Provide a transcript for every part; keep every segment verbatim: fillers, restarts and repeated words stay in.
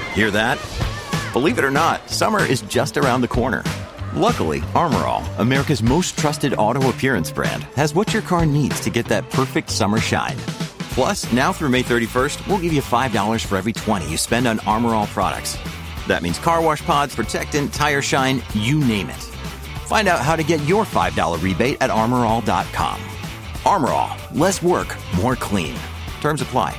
Hear that? Believe it or not, summer is just around the corner. Luckily, Armor All, America's most trusted auto appearance brand, has what your car needs to get that perfect summer shine. Plus, now through May thirty-first, we'll give you five dollars for every twenty you spend on Armor All products. That means car wash pods, protectant, tire shine, you name it. Find out how to get your five dollars rebate at armor all dot com. Armor All, less work, more clean. Terms apply.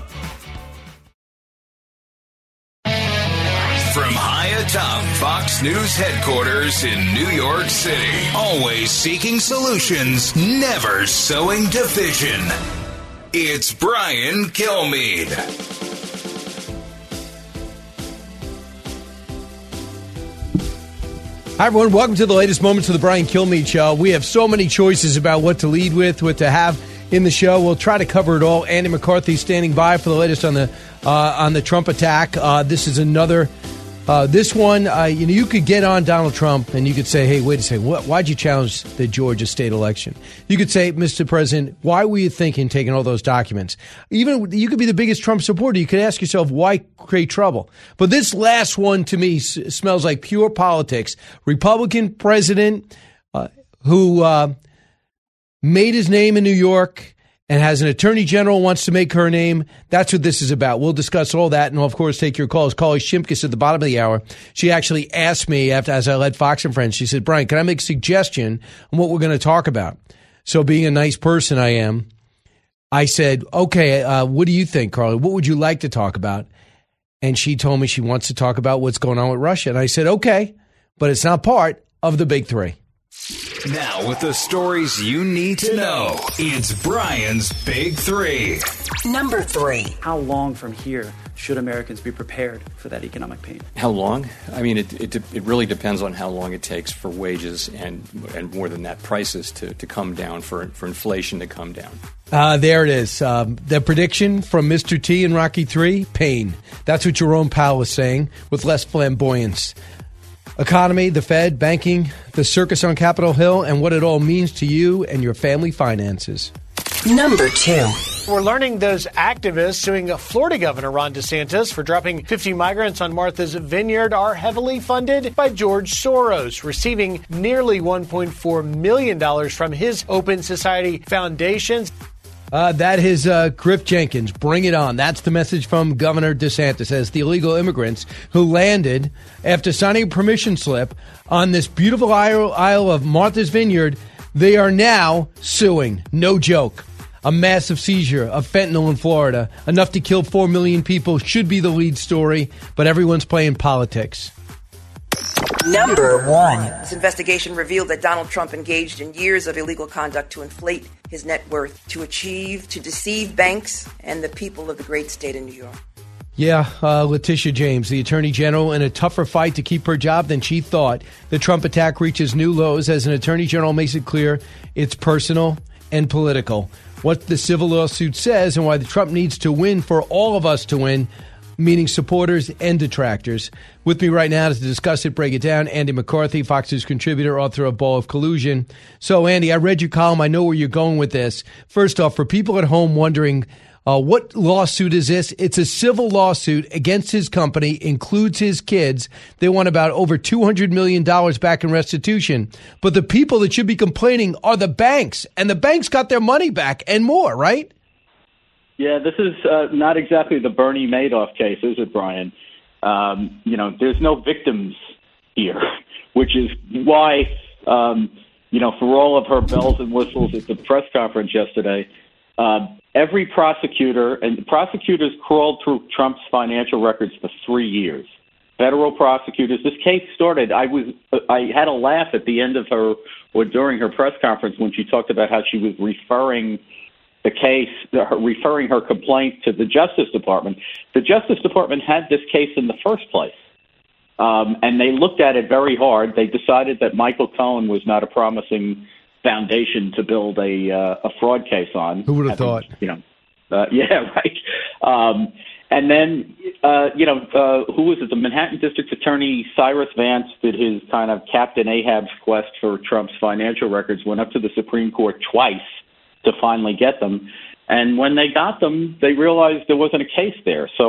From high atop Fox News headquarters in New York City, always seeking solutions, never sowing division. It's Brian Kilmeade. Hi, everyone. Welcome to the latest moments of the Brian Kilmeade Show. We have so many choices about what to lead with, what to have in the show. We'll try to cover it all. Andy McCarthy standing by for the latest on the uh, on the Trump attack. Uh, this is another. Uh, this one, uh, you know, you could get on Donald Trump and you could say, hey, wait a second, what, why'd you challenge the Georgia state election? You could say, Mister President, why were you thinking taking all those documents? Even you could be the biggest Trump supporter. You could ask yourself, why create trouble? But this last one to me s- smells like pure politics. Republican president uh, who uh, made his name in New York and has an attorney general wants to make her name. That's what this is about. We'll discuss all that, and we'll, of course, take your calls. Carly Shimkus at the bottom of the hour. She actually asked me, after as I led Fox and Friends, she said, Brian, can I make a suggestion on what we're going to talk about? So being a nice person I am, I said, okay, uh, what do you think, Carly? What would you like to talk about? And she told me she wants to talk about what's going on with Russia. And I said, okay, but it's not part of the big three. Now, with the stories you need to know, it's Brian's Big Three. Number three. How long from here should Americans be prepared for that economic pain? How long? I mean, it it, it really depends on how long it takes for wages and and more than that, prices to, to come down, for, for inflation to come down. Uh, there it is. Um, the prediction from Mister T in Rocky three, pain. That's what Jerome Powell was saying, with less flamboyance. Economy, the Fed, banking, the circus on Capitol Hill, and what it all means to you and your family finances. Number two. We're learning those activists suing Florida Governor Ron DeSantis for dropping fifty migrants on Martha's Vineyard are heavily funded by George Soros, receiving nearly one point four million dollars from his Open Society Foundation. Uh, that is uh, Griff Jenkins. Bring it on. That's the message from Governor DeSantis as the illegal immigrants who landed after signing a permission slip on this beautiful isle, isle of Martha's Vineyard, they are now suing. No joke. A massive seizure of fentanyl in Florida, enough to kill four million people, should be the lead story, but everyone's playing politics. Number one. This investigation revealed that Donald Trump engaged in years of illegal conduct to inflate his net worth, to achieve, to deceive banks and the people of the great state of New York. Yeah, uh, Letitia James, the Attorney General, in a tougher fight to keep her job than she thought. The Trump attack reaches new lows as an Attorney General makes it clear it's personal and political. What the civil lawsuit says and why the Trump needs to win for all of us to win, meaning supporters and detractors. With me right now to discuss it, break it down, Andy McCarthy, Fox News contributor, author of Ball of Collusion. So, Andy, I read your column. I know where you're going with this. First off, for people at home wondering, uh, what lawsuit is this? It's a civil lawsuit against his company, includes his kids. They want about over two hundred million dollars back in restitution. But the people that should be complaining are the banks, and the banks got their money back and more, right? Yeah, this is uh, not exactly the Bernie Madoff case, is it, Brian? Um, you know, there's no victims here, which is why, um, you know, for all of her bells and whistles at the press conference yesterday, uh, every prosecutor, and the prosecutors crawled through Trump's financial records for three years. Federal prosecutors. This case started, I was, I had a laugh at the end of her, or during her press conference when she talked about how she was referring the case, referring her complaint to the Justice Department. The Justice Department had this case in the first place, um, and they looked at it very hard. They decided that Michael Cohen was not a promising foundation to build a uh, a fraud case on. Who would have thought? You know, uh, yeah, right. Um, and then, uh, you know, uh, who was it? The Manhattan District Attorney Cyrus Vance did his kind of Captain Ahab's quest for Trump's financial records, went up to the Supreme Court twice to finally get them. And when they got them, they realized there wasn't a case there. So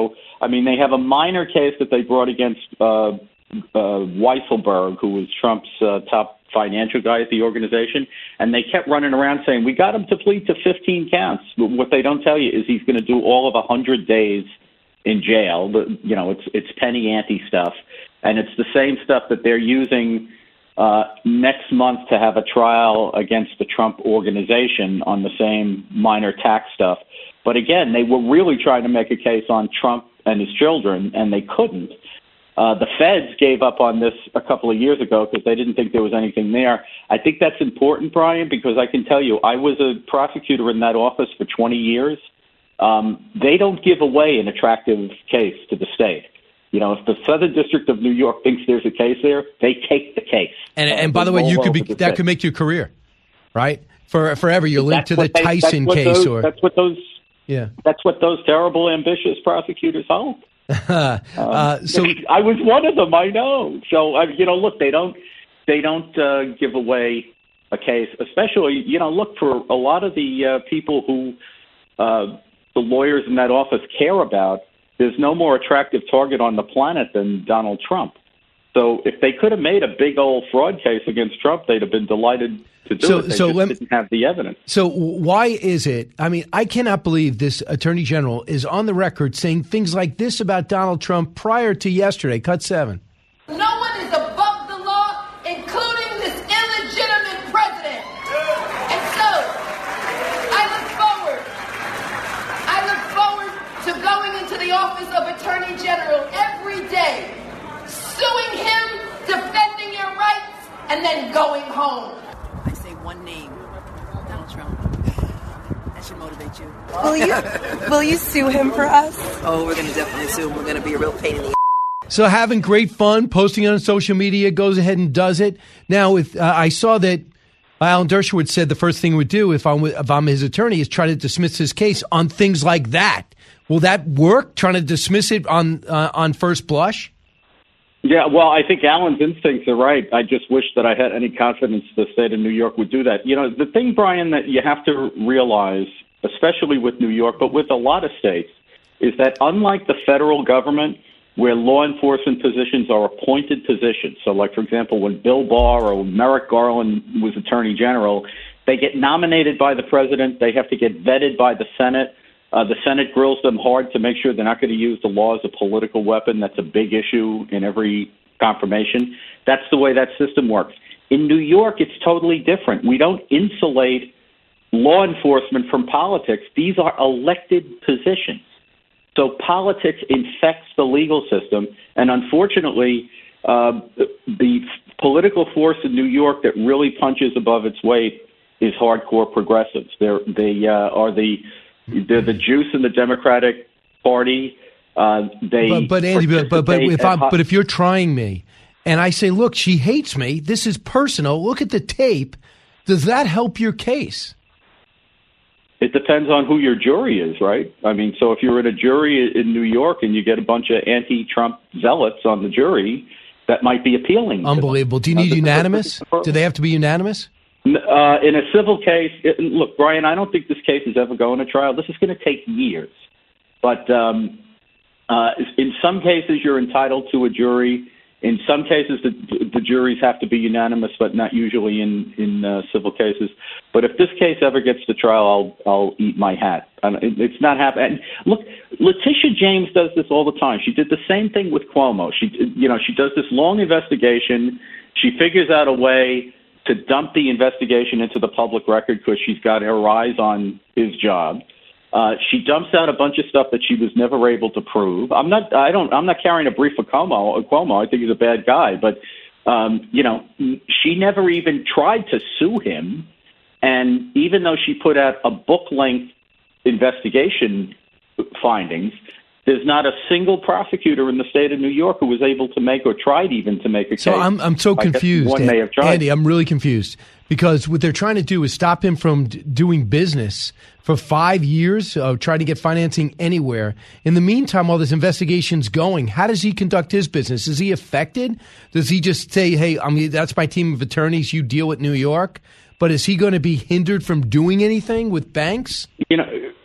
I mean, they have a minor case that they brought against uh, uh, Weisselberg, who was Trump's uh, top financial guy at the organization, and they kept running around saying, we got him to plead to fifteen counts. But what they don't tell you is he's going to do all of one hundred days in jail. But, you know, it's it's penny ante stuff, and it's the same stuff that they're using uh, next month to have a trial against the Trump organization on the same minor tax stuff. But again, they were really trying to make a case on Trump and his children, and they couldn't. Uh, the feds gave up on this a couple of years ago because they didn't think there was anything there. I think that's important, Brian, because I can tell you, I was a prosecutor in that office for twenty years. Um, they don't give away an attractive case to the state. You know, if the Southern District of New York thinks there's a case there, they take the case. And, uh, and by the way, you could be that state. Could make your career, right? For forever, you're linked to the they, Tyson case, those, or that's what those. Yeah, that's what those terrible, ambitious prosecutors hope. uh, um, so I was one of them. I know. So uh, you know, look, they don't they don't uh, give away a case, especially you know, look for a lot of the uh, people who uh, the lawyers in that office care about. There's no more attractive target on the planet than Donald Trump. So if they could have made a big old fraud case against Trump, they'd have been delighted to do so, it. They so just let, didn't have the evidence. So why is it? I mean, I cannot believe this Attorney General is on the record saying things like this about Donald Trump prior to yesterday. Cut seven. No one is above the law, including this illegitimate president. And so I look forward. I look forward to going into the office of Attorney General every day, suing him, defending your rights, and then going home. I say one name, Donald Trump. That should motivate you. Will you, will you sue him for us? Oh, we're going to definitely sue him. We're going to be a real pain in the So having great fun, posting it on social media, goes ahead and does it. Now, with uh, I saw that Alan Dershowitz said the first thing he would do if I'm, if I'm his attorney is try to dismiss his case on things like that. Will that work, trying to dismiss it on uh, on first blush? Yeah, well, I think Alan's instincts are right. I just wish that I had any confidence the state of New York would do that. You know, the thing, Brian, that you have to realize, especially with New York, but with a lot of states, is that unlike the federal government, where law enforcement positions are appointed positions, so like, for example, when Bill Barr or Merrick Garland was Attorney General, they get nominated by the president, they have to get vetted by the Senate. Uh, the Senate grills them hard to make sure they're not going to use the law as a political weapon. That's a big issue in every confirmation. That's the way that system works. In New York, it's totally different. We don't insulate law enforcement from politics. These are elected positions. So politics infects the legal system. And unfortunately, uh, the political force in New York that really punches above its weight is hardcore progressives. They're, they uh, are the They're the juice in the Democratic Party. Uh, they, but, but Andy, but but, but if I'm, but if you're trying me, and I say, look, she hates me. This is personal. Look at the tape. Does that help your case? It depends on who your jury is, right? I mean, so if you're in a jury in New York and you get a bunch of anti-Trump zealots on the jury, that might be appealing. Unbelievable. Do you need uh, unanimous? Do they have to be unanimous? Uh, in a civil case, it, look, Brian, I don't think this case is ever going to trial. This is going to take years. But um, uh, in some cases, you're entitled to a jury. In some cases, the, the juries have to be unanimous, but not usually in, in uh, civil cases. But if this case ever gets to trial, I'll I'll eat my hat. And it, it's not happening. Look, Letitia James does this all the time. She did the same thing with Cuomo. She, you know, she does this long investigation. She figures out a way to dump the investigation into the public record because she's got her eyes on his job. Uh, she dumps out a bunch of stuff that she was never able to prove. I'm not. I don't. I'm not carrying a brief for Cuomo. Cuomo. I think he's a bad guy, but um, you know, she never even tried to sue him. And even though she put out a book-length investigation findings, there's not a single prosecutor in the state of New York who was able to make or tried even to make a case. So I'm I'm so confused, one may have tried. Andy. I'm really confused because what they're trying to do is stop him from d- doing business for five years, uh, trying to get financing anywhere. In the meantime, while this investigation's going, how does he conduct his business? Is he affected? Does he just say, "Hey, I mean, that's my team of attorneys. You deal with New York"? But is he going to be hindered from doing anything with banks? You know.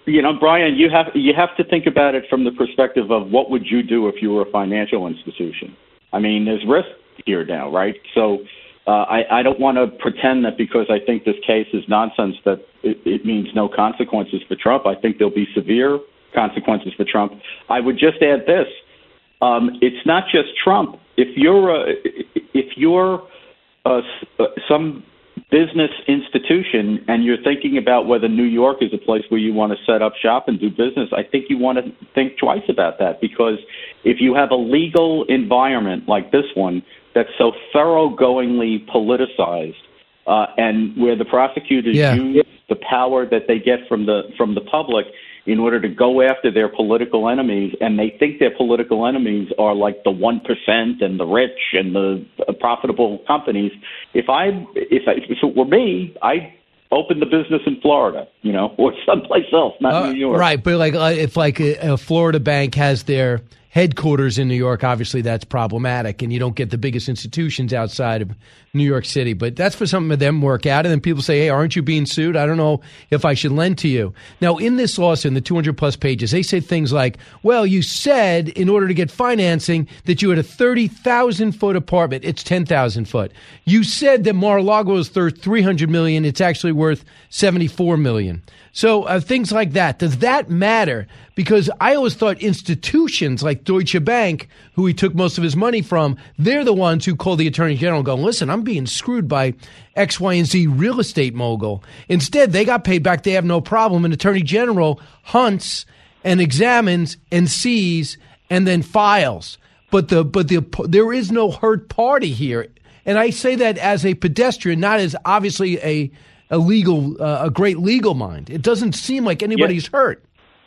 you know, Brian, you have you have to think about it from the perspective of what would you do if you were a financial institution. I mean, there's risk here now, right? So uh, I, I don't want to pretend that because I think this case is nonsense that it, it means no consequences for Trump. I think there'll be severe consequences for Trump. I would just add this. Um, it's not just Trump. If you're a, if you're a, some business institution and you're thinking about whether New York is a place where you want to set up shop and do business, I think you want to think twice about that, because if you have a legal environment like this one that's so thoroughgoingly politicized uh, and where the prosecutors yeah. use the power that they get from the from the public in order to go after their political enemies, and they think their political enemies are like the one percent and the rich and the profitable companies. If I, if, I, if it were me, I'd open the business in Florida, you know, or someplace else, not uh, New York. Right, but like uh, if like a, a Florida bank has their headquarters in New York, obviously that's problematic, and you don't get the biggest institutions outside of New York City. But that's for some of them work out, and then people say, hey, aren't you being sued? I don't know if I should lend to you. Now, in this lawsuit, in the two hundred plus pages, they say things like, well, you said in order to get financing that you had a thirty thousand foot apartment. It's ten thousand foot. You said that Mar-a-Lago is worth three hundred million dollars. It's actually worth seventy-four million dollars. So uh, things like that. Does that matter? Because I always thought institutions like Deutsche Bank, who he took most of his money from, they're the ones who call the attorney general and go, listen, I'm being screwed by X, Y, and Z real estate mogul. Instead, they got paid back. They have no problem. An attorney general hunts and examines and sees and then files. But the but the there is no hurt party here. And I say that as a pedestrian, not as obviously a a legal, uh, a great legal mind. It doesn't seem like anybody's yeah. hurt.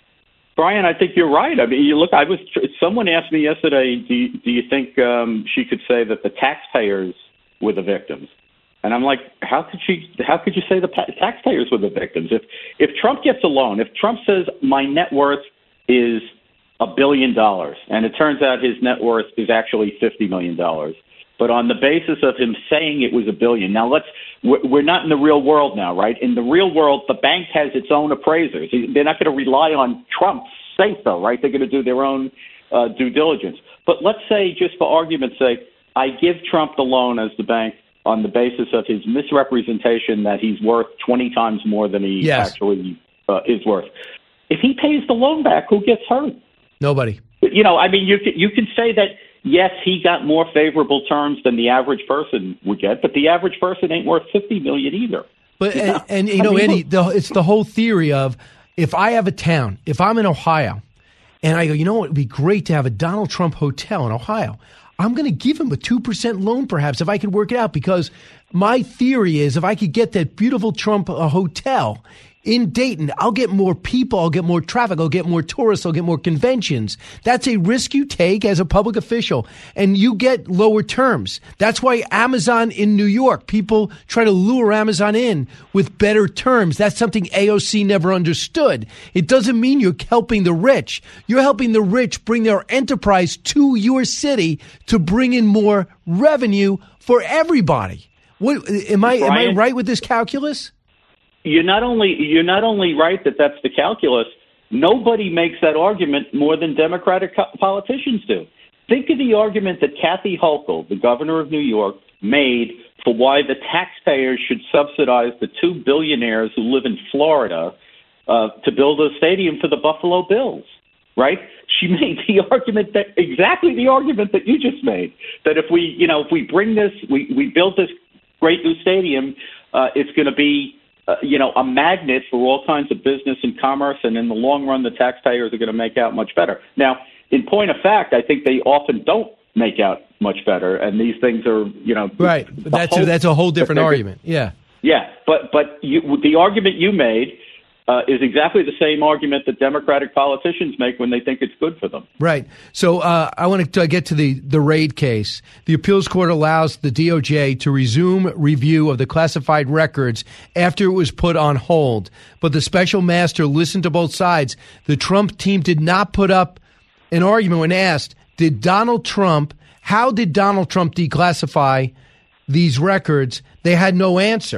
Brian, I think you're right. I mean, you look. I was. Someone asked me yesterday, "Do you, do you think um, she could say that the taxpayers were the victims?" And I'm like, "How could she? How could you say the pa- taxpayers were the victims? If if Trump gets a loan, if Trump says my net worth is a billion dollars, and it turns out his net worth is actually fifty million dollars." But on the basis of him saying it was a billion. Now, let's, we're not in the real world now, right? In the real world, the bank has its own appraisers. They're not going to rely on Trump's say-so, right? They're going to do their own uh, due diligence. But let's say, just for argument's sake, I give Trump the loan as the bank on the basis of his misrepresentation that he's worth twenty times more than he yes. actually uh, is worth. If he pays the loan back, who gets hurt? Nobody. You know, I mean, you can, you can say that, yes, he got more favorable terms than the average person would get, but the average person ain't worth fifty million dollars either. But you and, know? and you know, I mean, Eddie, the, it's the whole theory of if I have a town, if I'm in Ohio, and I go, you know what, it would be great to have a Donald Trump hotel in Ohio. I'm going to give him a two percent loan perhaps if I could work it out, because my theory is if I could get that beautiful Trump uh, hotel in Dayton, I'll get more people, I'll get more traffic, I'll get more tourists, I'll get more conventions. That's a risk you take as a public official, and you get lower terms. That's why Amazon in New York, people try to lure Amazon in with better terms. That's something A O C never understood. It doesn't mean you're helping the rich. You're helping the rich bring their enterprise to your city to bring in more revenue for everybody. What, am I, am I right with this calculus? You're not only you're not only right that that's the calculus. Nobody makes that argument more than Democratic co- politicians do. Think of the argument that Kathy Hochul, the governor of New York, made for why the taxpayers should subsidize the two billionaires who live in Florida uh, to build a stadium for the Buffalo Bills. Right? She made the argument that exactly the argument that you just made, that if we you know if we bring this we we build this great new stadium, uh, it's going to be Uh, you know, a magnet for all kinds of business and commerce, and in the long run, the taxpayers are going to make out much better. Now, in point of fact, I think they often don't make out much better, and these things are, you know, right. That's a, that's a whole different argument. Yeah, yeah, but but you, the argument you made uh, is exactly the same argument that Democratic politicians make when they think it's good for them. Right. So uh, I want to get to the, the raid case. The appeals court allows the D O J to resume review of the classified records after it was put on hold. But the special master listened to both sides. The Trump team did not put up an argument when asked, did Donald Trump, how did Donald Trump declassify these records? They had no answer.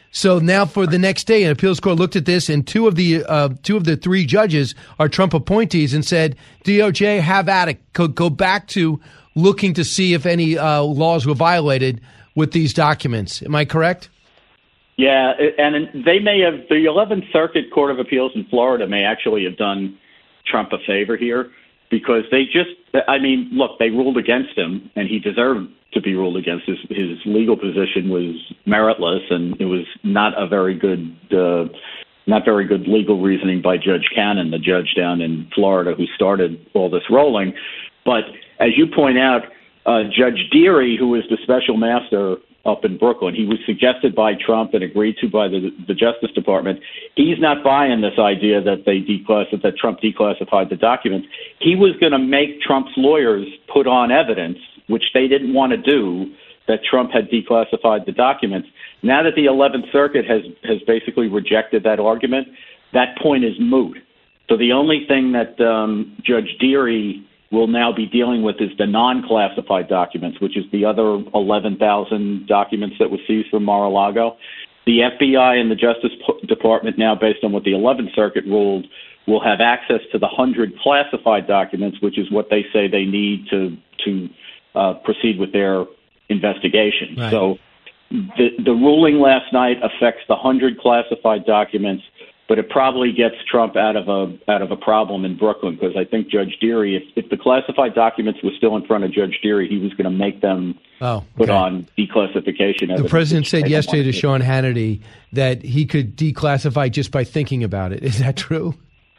So now for the next day, an appeals court looked at this, and two of the uh, two of the three judges are Trump appointees and said, D O J, have at it. Go, go back to looking to see if any uh, laws were violated with these documents. Am I correct? Yeah, and they may have, the eleventh Circuit Court of Appeals in Florida may actually have done Trump a favor here, because they just, I mean, look, they ruled against him, and he deserved to be ruled against. His, his legal position was meritless, and it was not a very good, uh, not very good legal reasoning by Judge Cannon, the judge down in Florida who started all this rolling. But as you point out, uh, Judge Dearie, who is the special master up in Brooklyn, he was suggested by Trump and agreed to by the, the Justice Department. He's not buying this idea that they declassified, that Trump declassified the documents. He was going to make Trump's lawyers put on evidence, which they didn't want to do, that Trump had declassified the documents. Now that the eleventh Circuit has, has basically rejected that argument, that point is moot. So the only thing that um, Judge Dearie will now be dealing with is the non-classified documents, which is the other eleven thousand documents that were seized from Mar-a-Lago. The F B I and the Justice Department now, based on what the eleventh Circuit ruled, will have access to the one hundred classified documents, which is what they say they need to to uh, proceed with their investigation. Right. So the, the ruling last night affects the one hundred classified documents, but it probably gets Trump out of a out of a problem in Brooklyn, because I think Judge Dearie, if, if the classified documents were still in front of Judge Dearie, he was going to make them oh, okay. put on declassification evidence. The president said yesterday to Sean Hannity that he could declassify just by thinking about it. Is that true?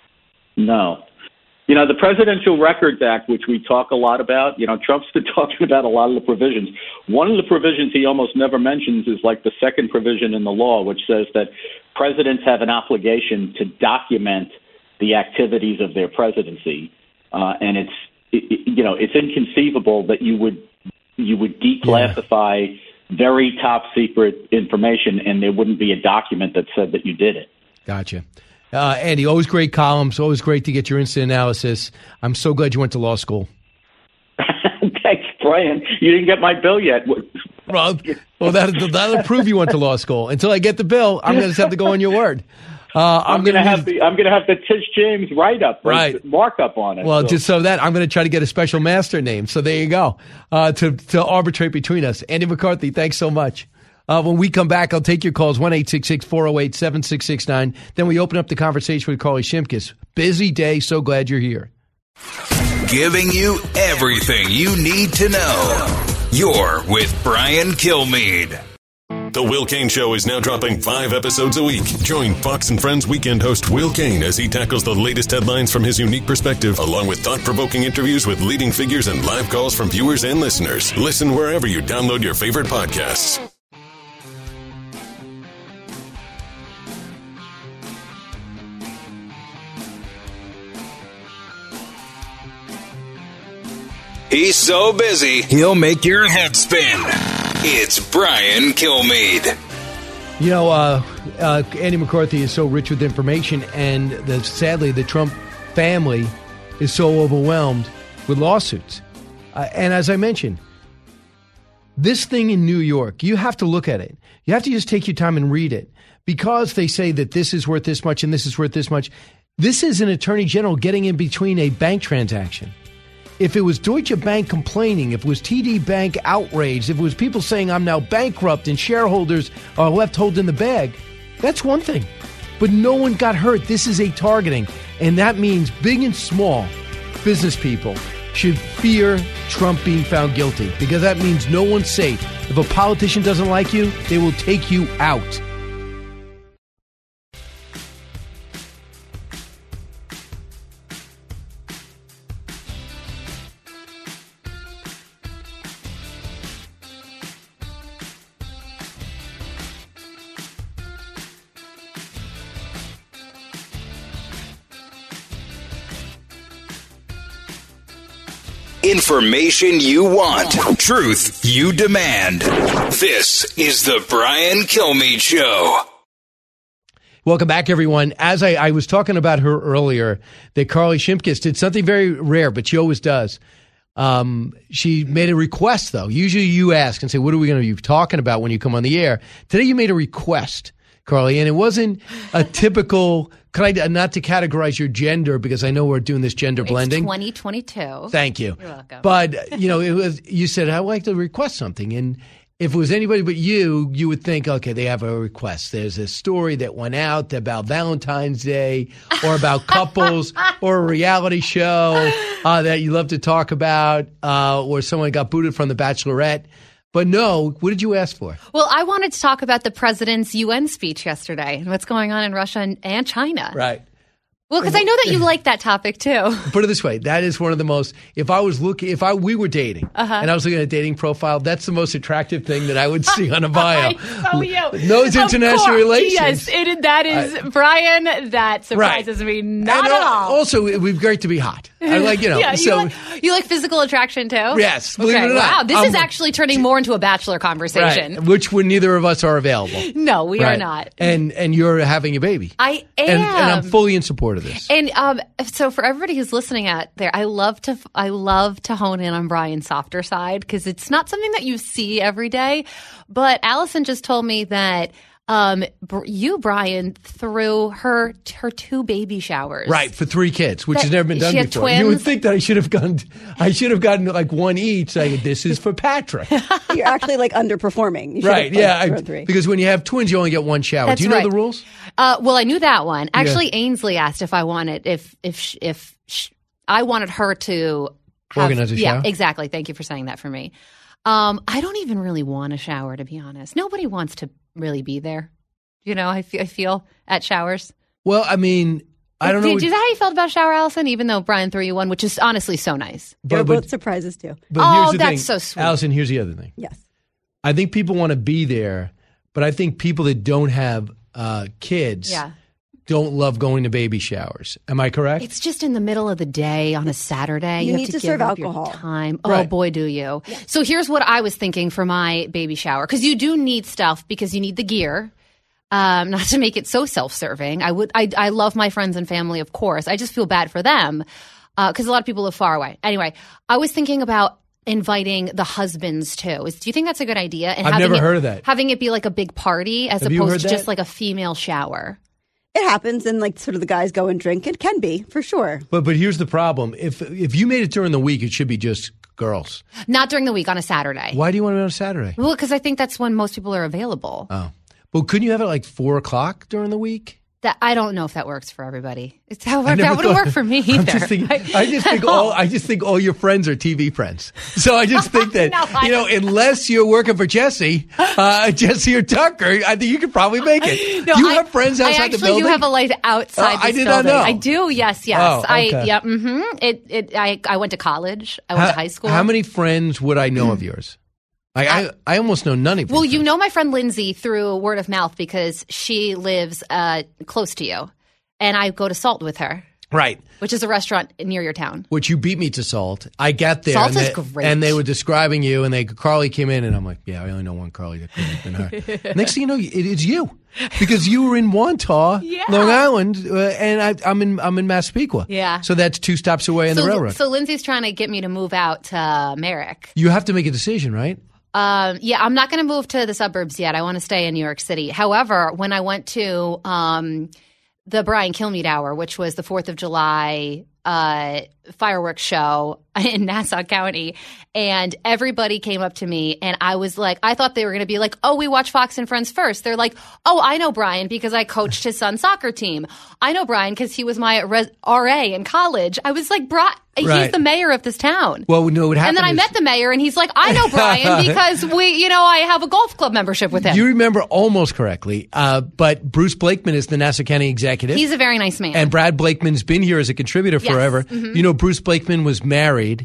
No. You know, the Presidential Records Act, which we talk a lot about, you know, Trump's been talking about a lot of the provisions. One of the provisions he almost never mentions is like the second provision in the law, which says that presidents have an obligation to document the activities of their presidency. Uh, and it's, it, you know, it's inconceivable that you would you would declassify yeah. very top secret information and there wouldn't be a document that said that you did it. Gotcha. Uh, Andy, always great columns. Always great to get your instant analysis. I'm so glad you went to law school. Thanks, Brian. You didn't get my bill yet. Well, well that, that'll prove you went to law school. Until I get the bill, I'm going to just have to go on your word. Uh, I'm, I'm going to have the I'm going to have the Tish James write up, right? Markup on it. Well, so. just so that I'm going to try to get a special master name. So there you go, uh, to to arbitrate between us. Andy McCarthy, thanks so much. Uh, when we come back, I'll take your calls, one eight six six, four oh eight, seven six six nine. Then we open up the conversation with Carly Shimkus. Busy day, so glad you're here. Giving you everything you need to know. You're with Brian Kilmeade. The Will Cain Show is now dropping five episodes a week. Join Fox and Friends weekend host Will Cain as he tackles the latest headlines from his unique perspective, along with thought-provoking interviews with leading figures and live calls from viewers and listeners. Listen wherever you download your favorite podcasts. He's so busy, he'll make your head spin. It's Brian Kilmeade. You know, uh, uh, Andy McCarthy is so rich with information, and the, sadly, the Trump family is so overwhelmed with lawsuits. Uh, and as I mentioned, this thing in New York, you have to look at it. You have to just take your time and read it, because they say that this is worth this much and this is worth this much. This is an attorney general getting in between a bank transaction. If it was Deutsche Bank complaining, if it was T D Bank outraged, if it was people saying I'm now bankrupt and shareholders are left holding the bag, that's one thing. But no one got hurt. This is a targeting. And that means big and small business people should fear Trump being found guilty, because that means no one's safe. If a politician doesn't like you, they will take you out. Information you want. Truth you demand. This is the Brian Kilmeade Show. Welcome back, everyone. As I, I was talking about her earlier, that Carly Shimkus did something very rare, but she always does. Um, she made a request, though. Usually you ask and say, what are we going to be talking about when you come on the air? Today you made a request. Carly, and it wasn't a typical. Can I not to categorize your gender because I know we're doing this gender blending. It's twenty twenty-two. Thank you. You're welcome. But you know, it was. You said I'd like to request something, and if it was anybody but you, you would think, okay, they have a request. There's a story that went out about Valentine's Day, or about couples, or a reality show uh, that you love to talk about, uh, or someone got booted from The Bachelorette. But no, what did you ask for? Well, I wanted to talk about the president's U N speech yesterday and what's going on in Russia and, and China. Right. Well, because I know that you like that topic too. Put it this way: that is one of the most. If I was looking, if I we were dating, uh-huh. and I was looking at a dating profile, that's the most attractive thing that I would see on a bio. Oh, you. Those international relations. Yes, it, that is uh, Brian. That surprises right. me not and at all. Also, it would be great to be hot. I like you know. yeah, you, so like, you like physical attraction too? Yes. Okay. It or not. Wow, this um, is actually turning more into a Bachelor conversation, right, which when neither of us are available. No, we right. are not. And and you're having a baby. I am, and, and I'm fully in support of this. And um. So for everybody who's listening out there, I love to I love to hone in on Brian's softer side because it's not something that you see every day. But Allison just told me that um, you, Brian, threw her her two baby showers, right, for three kids, which that, has never been done she had before. Twins. You would think that I should have gone. I should have gotten like one each. Like this is for Patrick. You're actually like underperforming. You right? Yeah, I, three. Because when you have twins, you only get one shower. That's Do you know right. the rules? Uh, well, I knew that one. Actually, yeah. Ainsley asked if I wanted if if sh- if sh- I wanted her to have, organize a yeah, shower. Exactly. Thank you for saying that for me. Um, I don't even really want a shower, to be honest. Nobody wants to really be there. You know, I, f- I feel at showers. Well, I mean, I don't did, know. Did that how you felt about shower, Allison? Even though Brian threw you one, which is honestly so nice. They were But, both but, surprises too. but Oh, here's the that's thing. so sweet. Allison, here's the other thing. Yes. I think people want to be there, but I think people that don't have uh, kids Yeah. don't love going to baby showers. Am I correct? It's just in the middle of the day on a Saturday. You have need to, to give serve up your alcohol. time. Oh Right. boy, do you! So here's what I was thinking for my baby shower, because you do need stuff because you need the gear. Um, not to make it so self-serving. I would. I, I love my friends and family, of course. I just feel bad for them because a lot of people live far away. Anyway, I was thinking about inviting the husbands too. Is, do you think that's a good idea? And I've having never it, heard of that. Having it be like a big party as Have you opposed heard to that? just like a female shower. It happens, and like sort of the guys go and drink. It can be for sure. But but here's the problem: if if you made it during the week, it should be just girls. Not during the week, on a Saturday. Why do you want to do it on a Saturday? Well, because I think that's when most people are available. Oh, well, couldn't you have it like four o'clock during the week? That I don't know if that works for everybody. It's how I it never that wouldn't thought- work for me either. I'm just thinking, I just think all I just think all your friends are T V friends. So I just think that No, I you know, unless you're working for Jesse, uh, Jesse or Tucker, I think you could probably make it. No, you I, have friends outside I actually the building. do have a life outside Oh, I this did not building. know. I do. Yes, yes. Oh, I okay. yeah. Mm-hmm. It it. I I went to college. I went how, to high school. How many friends would I know of yours? I, I I almost know none of you. Well, you know my friend Lindsay through word of mouth because she lives uh, close to you, and I go to Salt with her, right? which is a restaurant near your town. Which you beat me to Salt. I got there. Salt and is they, great. And they were describing you, and they Carly came in, and I'm like, yeah, I only know one Carly that couldn't have been her. Next thing you know, it, it's you, because you were in Wantagh, Yeah. Long Island, uh, and I, I'm in I'm in Massapequa. Yeah. So that's two stops away in so, the railroad. so Lindsay's trying to get me to move out to Merrick. You have to make a decision, right? Um, yeah, I'm not going to move to the suburbs yet. I want to stay in New York City. However, when I went to um, the Brian Kilmeade Hour, which was the fourth of July uh, fireworks show in Nassau County, and everybody came up to me, and I was like, I thought they were going to be like, oh, we watch Fox and Friends first. They're like, oh, I know Brian because I coached his son's soccer team. I know Brian because he was my res- R A in college. I was like, Bri- he's Right. the mayor of this town. Well, no, what happened And then I is- met the mayor, and he's like, I know Brian because we, you know, I have a golf club membership with him. You remember almost correctly, uh, but Bruce Blakeman is the Nassau County executive. He's a very nice man. And Brad Blakeman's been here as a contributor Yes. forever. Mhm. You know, Bruce Blakeman was married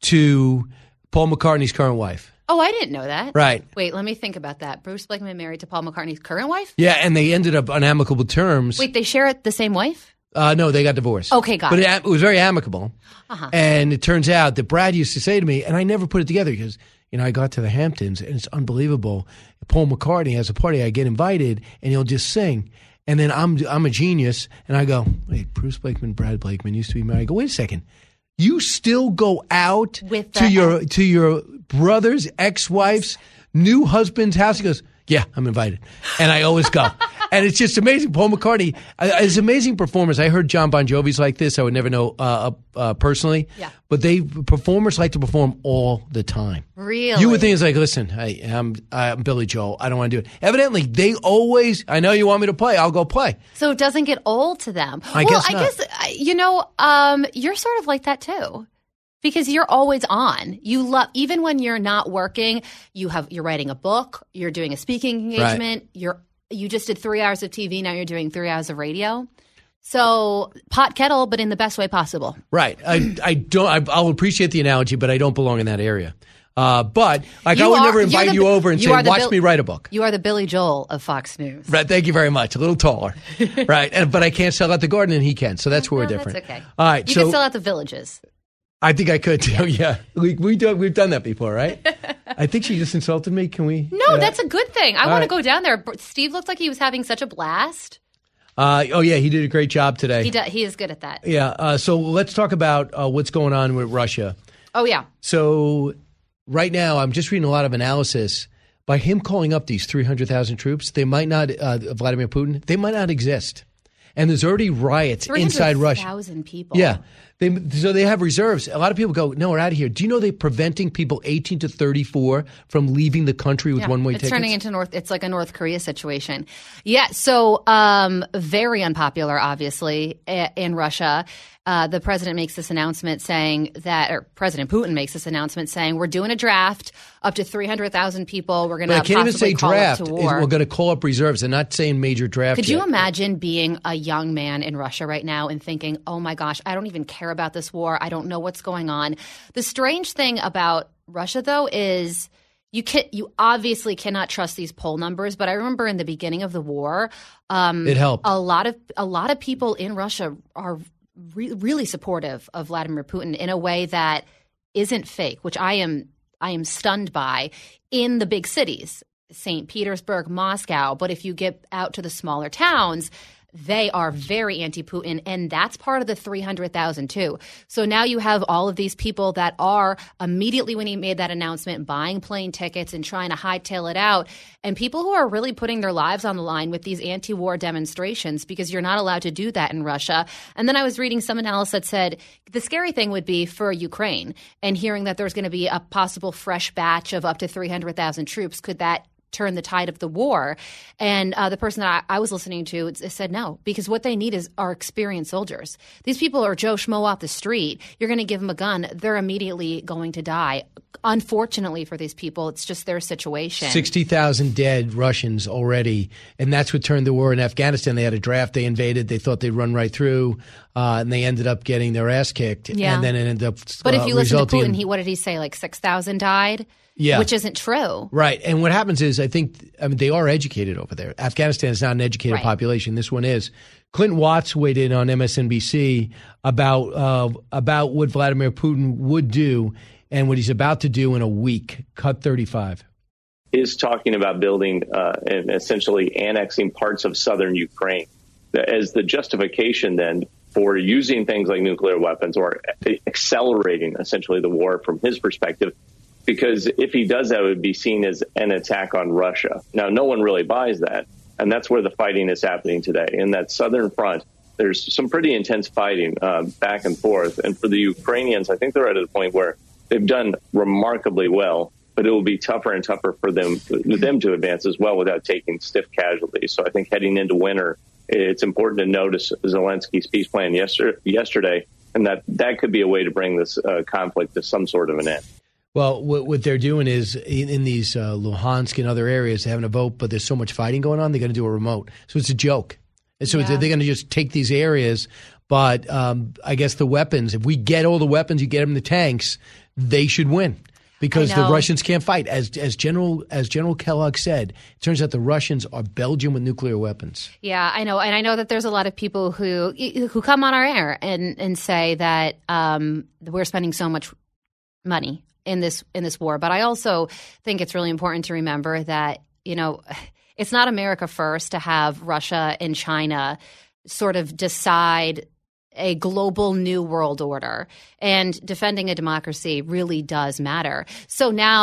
to Paul McCartney's current wife. oh, I didn't know that. Right. Wait, let me think about that. Bruce Blakeman married to Paul McCartney's current wife? Yeah, and they ended up on amicable terms. Wait, they share the same wife? Uh, no, they got divorced. Okay, got but it. But it, it was very amicable. Uh-huh. And it turns out that Brad used to say to me, and I never put it together because, you know, I got to the Hamptons, and it's unbelievable. Paul McCartney has a party, I get invited, and he'll just sing. And then I'm I'm a genius, and I go, wait, Bruce Blakeman, Brad Blakeman used to be married. I go, wait a second. You still go out With to the- your to your brother's ex-wife's new husband's house? He goes, Yeah, I'm invited. And I always go. And it's just amazing. Paul McCartney, uh, is amazing performers. I heard John Bon Jovi's like this. I would never know uh, uh, personally. Yeah. But they performers like to perform all the time. Really? You would think it's like, listen, hey, I'm, I'm Billy Joel. I don't want to do it. Evidently, they always, I know you want me to play. I'll go play. So it doesn't get old to them. I well, guess I not. guess, uh, you know, um, you're sort of like that too. Because you're always on. You love, even when you're not working, you have, you're writing a book, you're doing a speaking engagement, right. you're, you just did three hours of T V, now you're doing three hours of radio. So pot kettle, but in the best way possible. Right. I, I don't, I, I'll appreciate the analogy, but I don't belong in that area. Uh, but like You I would are- never you're invite the- you over and you say, are the watch Bill- me write a book. You are the Billy Joel of Fox News. Right. Thank you very much. A little taller. Right. And, but I can't sell out the garden and he can. So that's where we're No, different. That's okay. All right. You so can sell out the villages. I think I could too. Yeah. We, we do, we've done that before, right? I think she just insulted me. Can we? No, uh, that's a good thing. I all want right. to go down there. Steve looked like he was having such a blast. Uh, oh, yeah. He did a great job today. He do, he is good at that. Yeah. Uh, so let's talk about uh, what's going on with Russia. Oh, yeah. So right now, I'm just reading a lot of analysis. By him calling up these three hundred thousand troops, they might not, uh, Vladimir Putin, they might not exist. And there's already riots inside Russia. three hundred thousand people. Yeah. They, so they have reserves. A lot of people go, no, we're out of here. Do you know they're preventing people eighteen to thirty-four from leaving the country with Yeah, one-way it's tickets? turning into North. It's like a North Korea situation. Yeah. So um, very unpopular, obviously, i- in Russia. Uh, the president makes this announcement saying that, or President Putin makes this announcement saying, we're doing a draft up to three hundred thousand people. We're going But I to can't even possibly say call draft. up to Is- war. We're going to call up reserves. They're not saying major draft Could you yet. imagine being a young man in Russia right now and thinking, oh my gosh, I don't even care about this war. I don't know what's going on. The strange thing about Russia, though, is you can, you obviously cannot trust these poll numbers. But I remember in the beginning of the war, um, It helped. a lot of a lot of people in Russia are re- really supportive of Vladimir Putin in a way that isn't fake, which I am I am stunned by in the big cities. Saint Petersburg, Moscow. But if you get out to the smaller towns, they are very anti-Putin, and that's part of the three hundred thousand too. So now you have all of these people that are immediately when he made that announcement buying plane tickets and trying to hightail it out, and people who are really putting their lives on the line with these anti-war demonstrations because you're not allowed to do that in Russia. And then I was reading some analysis that said the scary thing would be for Ukraine and hearing that there's going to be a possible fresh batch of up to three hundred thousand troops. Could that turn the tide of the war? And uh, the person that I, I was listening to it, it said no, because what they need is are experienced soldiers. These people are Joe Schmo off the street. You're going to give them a gun, they're immediately going to die. Unfortunately for these people, it's just their situation. sixty thousand dead Russians already, and that's what turned the war in Afghanistan. They had a draft, they invaded, they thought they'd run right through, uh, and they ended up getting their ass kicked. Yeah. And then it ended up But uh, if you listen to resulting Putin, in- he what did he say? Like six thousand died? Yeah. Which isn't true. Right. And what happens is, I think, I mean, they are educated over there. Afghanistan is not an educated Right. population. This one is. Clinton Watts weighed in on M S N B C about uh, about what Vladimir Putin would do and what he's about to do in a week. Cut thirty-five. Is talking about building uh, and essentially annexing parts of southern Ukraine as the justification then for using things like nuclear weapons or accelerating essentially the war from his perspective. Because if he does that, it would be seen as an attack on Russia. Now, no one really buys that. And that's where the fighting is happening today. In that southern front, there's some pretty intense fighting uh, back and forth. And for the Ukrainians, I think they're at a point where they've done remarkably well, but it will be tougher and tougher for them, them to advance as well without taking stiff casualties. So I think heading into winter, it's important to notice Zelensky's peace plan yesterday, yesterday and that that could be a way to bring this uh, conflict to some sort of an end. Well, what, what they're doing is in, in these uh, Luhansk and other areas, they're having a vote, but there's so much fighting going on, they're going to do a remote. So it's a joke. And so Yeah. they're going to just take these areas. But um, I guess the weapons, if we get all the weapons, you get them the tanks, they should win. Because I the know. Russians can't fight. As as General as General Kellogg said, it turns out the Russians are Belgium with nuclear weapons. Yeah, I know, and I know that there's a lot of people who who come on our air and and say that um, we're spending so much money in this in this war. But I also think it's really important to remember that, you know, it's not America first to have Russia and China sort of decide a global new world order, and defending a democracy really does matter. So now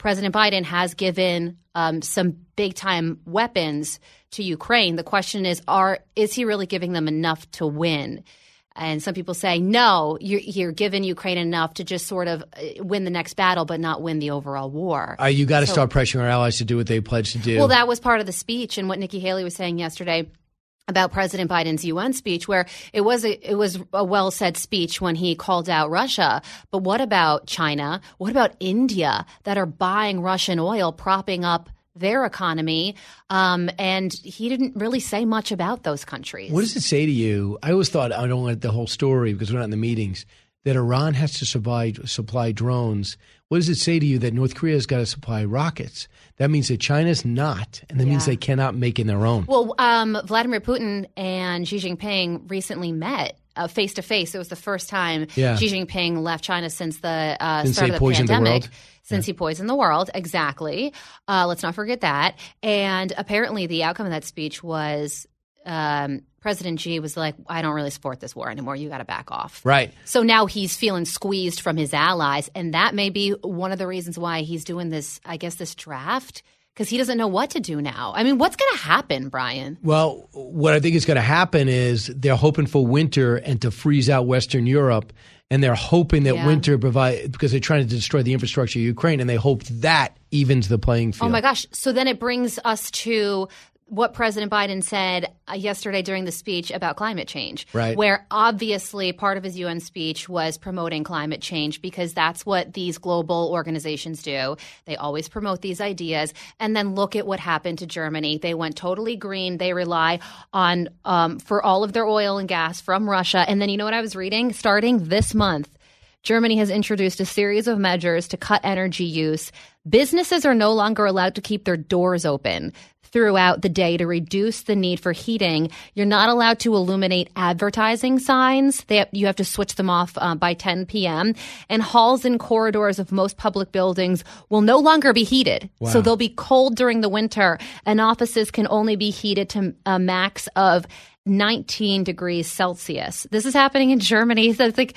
President Biden has given um, some big-time weapons to Ukraine. The question is, are is he really giving them enough to win? And some people say, no, you're, you're giving Ukraine enough to just sort of win the next battle, but not win the overall war. Uh, you got to so, start pressuring our allies to do what they pledged to do. Well, that was part of the speech, and what Nikki Haley was saying yesterday about President Biden's U N speech, where it was a, it was a well-said speech when he called out Russia. But what about China? What about India that are buying Russian oil, propping up their economy? Um, and he didn't really say much about those countries. What does it say to you? I always thought, I don't want the whole story because we're not in the meetings, that Iran has to supply, supply drones. What does it say to you that North Korea has got to supply rockets? That means that China's not, and that Yeah. means they cannot make in their own. Well, um, Vladimir Putin and Xi Jinping recently met uh, face to face. It was the first time Yeah. Xi Jinping left China since the uh, Since start they of the poisoned the pandemic. world. Since he poisoned the world, exactly. Uh, let's not forget that. And apparently, the outcome of that speech was um, President Xi was like, "I don't really support this war anymore. You got to back off." Right. So now he's feeling squeezed from his allies, and that may be one of the reasons why he's doing this. I guess this draft. Because he doesn't know what to do now. I mean, what's going to happen, Brian? Well, what I think is going to happen is they're hoping for winter and to freeze out Western Europe. And they're hoping that Yeah. winter provide because they're trying to destroy the infrastructure of Ukraine. And they hope that evens the playing field. Oh, my gosh. So then it brings us to what President Biden said uh, yesterday during the speech about climate change, Right. where obviously part of his U N speech was promoting climate change because that's what these global organizations do. They always promote these ideas. And then look at what happened to Germany. They went totally green. They rely on um, for all of their oil and gas from Russia. And then you know what I was reading? Starting this month, Germany has introduced a series of measures to cut energy use. Businesses are no longer allowed to keep their doors open throughout the day to reduce the need for heating. You're not allowed to illuminate advertising signs. They have, you have to switch them off uh, by ten p.m. And halls and corridors of most public buildings will no longer be heated. Wow. So they'll be cold during the winter, and offices can only be heated to a max of nineteen degrees Celsius. This is happening in Germany. So it's like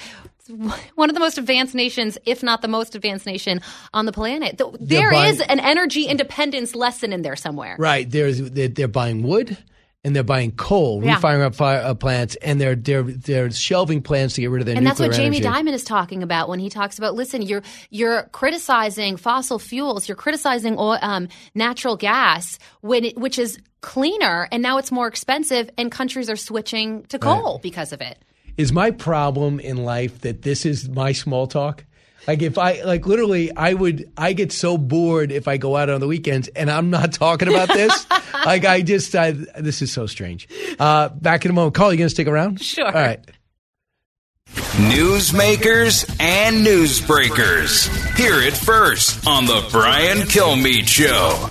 one of the most advanced nations, if not the most advanced nation on the planet. Th- There buying- is an energy independence lesson in there somewhere. Right. There's, they're, they're buying wood and they're buying coal, Yeah. refiring up fire, uh, plants, and they're, they're, they're shelving plans to get rid of their And that's nuclear what Jamie energy. Dimon is talking about when he talks about, listen, you're you're criticizing fossil fuels, you're criticizing oil, um, natural gas, when it, which is cleaner, and now it's more expensive, and countries are switching to coal Right. because of it. Is my problem in life that this is my small talk? Like if I like literally I would I get so bored if I go out on the weekends and I'm not talking about this. Like I just I, this is so strange. Uh, back in a moment. Carl, you going to stick around? Sure. All right. Newsmakers and newsbreakers. Hear it first on the Brian Kilmeade Show.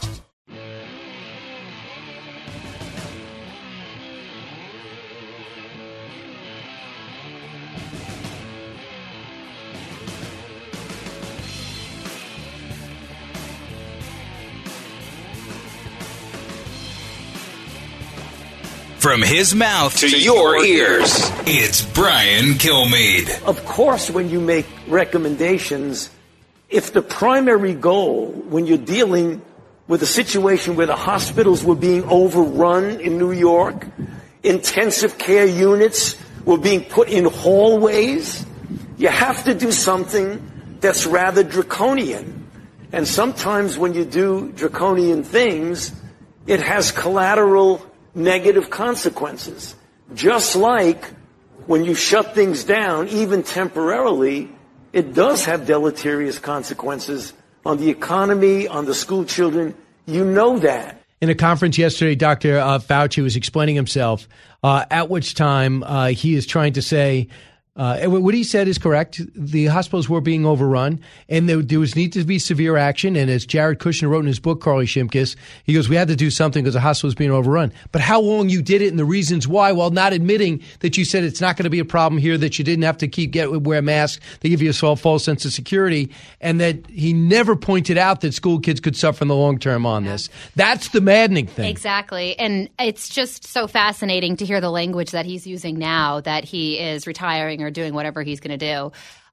From his mouth to your ears, it's Brian Kilmeade. Of course, when you make recommendations, if the primary goal, when you're dealing with a situation where the hospitals were being overrun in New York, intensive care units were being put in hallways, you have to do something that's rather draconian. And sometimes when you do draconian things, it has collateral negative consequences. Just like when you shut things down, even temporarily, it does have deleterious consequences on the economy, on the school children. You know that. In a conference yesterday, Doctor Uh, Fauci was explaining himself, uh, at which time uh, he is trying to say, uh, what he said is correct. The hospitals were being overrun, and there, there was need to be severe action. And as Jared Kushner wrote in his book, Carly Shimkus, he goes, we had to do something because the hospital was being overrun. But how long you did it and the reasons why, while not admitting that you said it's not going to be a problem here, that you didn't have to keep get wear masks, they give you a false, false sense of security, and that he never pointed out that school kids could suffer in the long term on this. That's the maddening thing. Exactly. And it's just so fascinating to hear the language that he's using now that he is retiring or doing whatever he's going to do.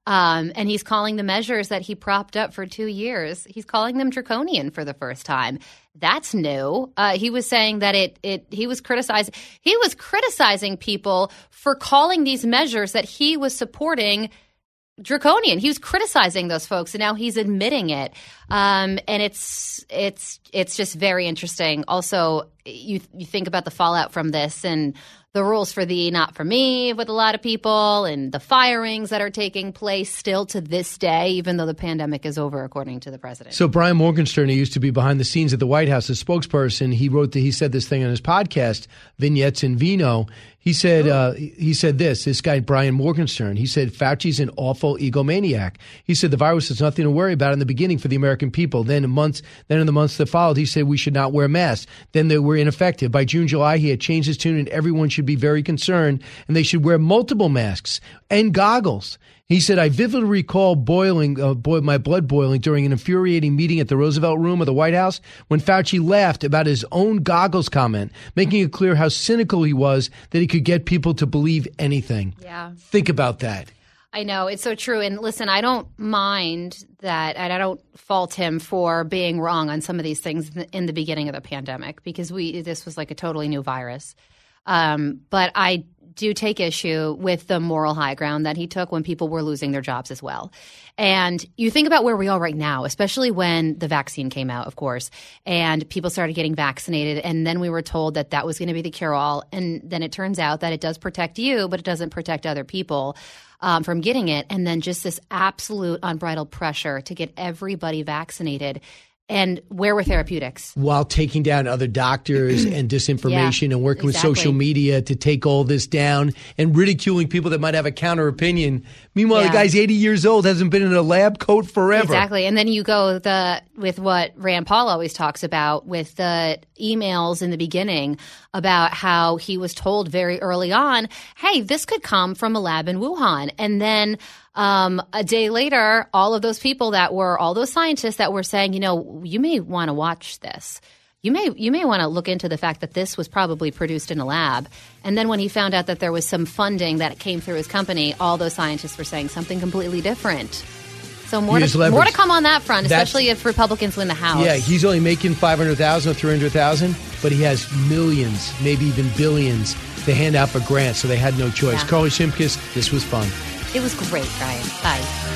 Um, and he's calling the measures that he propped up for two years, he's calling them draconian for the first time. That's new. Uh, he was saying that it, it, he was criticizing, he was criticizing people for calling these measures that he was supporting draconian. He was criticizing those folks, and now he's admitting it. Um, and it's it's it's just very interesting. Also, you you think about the fallout from this and the rules for thee, not for me with a lot of people, and the firings that are taking place still to this day, even though the pandemic is over, according to the president. So Brian Morgenstern, who used to be behind the scenes at the White House as spokesperson, he wrote the, he said this thing on his podcast, Vignettes in Vino. He said uh, he said this, this guy, Brian Morgenstern, he said Fauci's an awful egomaniac. He said the virus is nothing to worry about in the beginning for the American people. Then in months, then in the months that followed, he said we should not wear masks. Then they were ineffective. By June, July, he had changed his tune, and everyone should be very concerned, and they should wear multiple masks and goggles. He said, I vividly recall boiling, uh, boil, my blood boiling during an infuriating meeting at the Roosevelt Room of the White House when Fauci laughed about his own goggles comment, making it clear how cynical he was that he could get people to believe anything. Yeah. Think about that. I know. It's so true. And listen, I don't mind that, and I don't fault him for being wrong on some of these things in the beginning of the pandemic, because we this was like a totally new virus. Um, but I do take issue with the moral high ground that he took when people were losing their jobs as well. And you think about where we are right now, especially when the vaccine came out, of course, and people started getting vaccinated. And then we were told that that was going to be the cure-all. And then it turns out that it does protect you, but it doesn't protect other people um, from getting it. And then just this absolute unbridled pressure to get everybody vaccinated. And where were therapeutics? While taking down other doctors and disinformation yeah, and working exactly. with social media to take all this down and ridiculing people that might have a counter opinion. Meanwhile, yeah. the guy's eighty years old, hasn't been in a lab coat forever. Exactly. And then you go the with what Rand Paul always talks about with the emails in the beginning about how he was told very early on, hey, this could come from a lab in Wuhan. And then Um, a day later, all of those people that were, all those scientists that were saying, you know, you may want to watch this. You may you may want to look into the fact that this was probably produced in a lab. And then when he found out that there was some funding that came through his company, all those scientists were saying something completely different. So more to, more to come on that front, especially That's, if Republicans win the House. Yeah, he's only making five hundred thousand dollars or three hundred thousand dollars, but he has millions, maybe even billions to hand out for grants, so they had no choice. Yeah. Carly Shimkus, this was fun. It was great, Brian. Bye.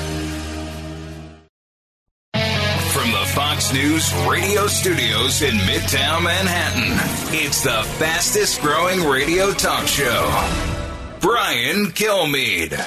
From the Fox News radio studios in Midtown Manhattan, it's the fastest growing radio talk show. Brian Kilmeade.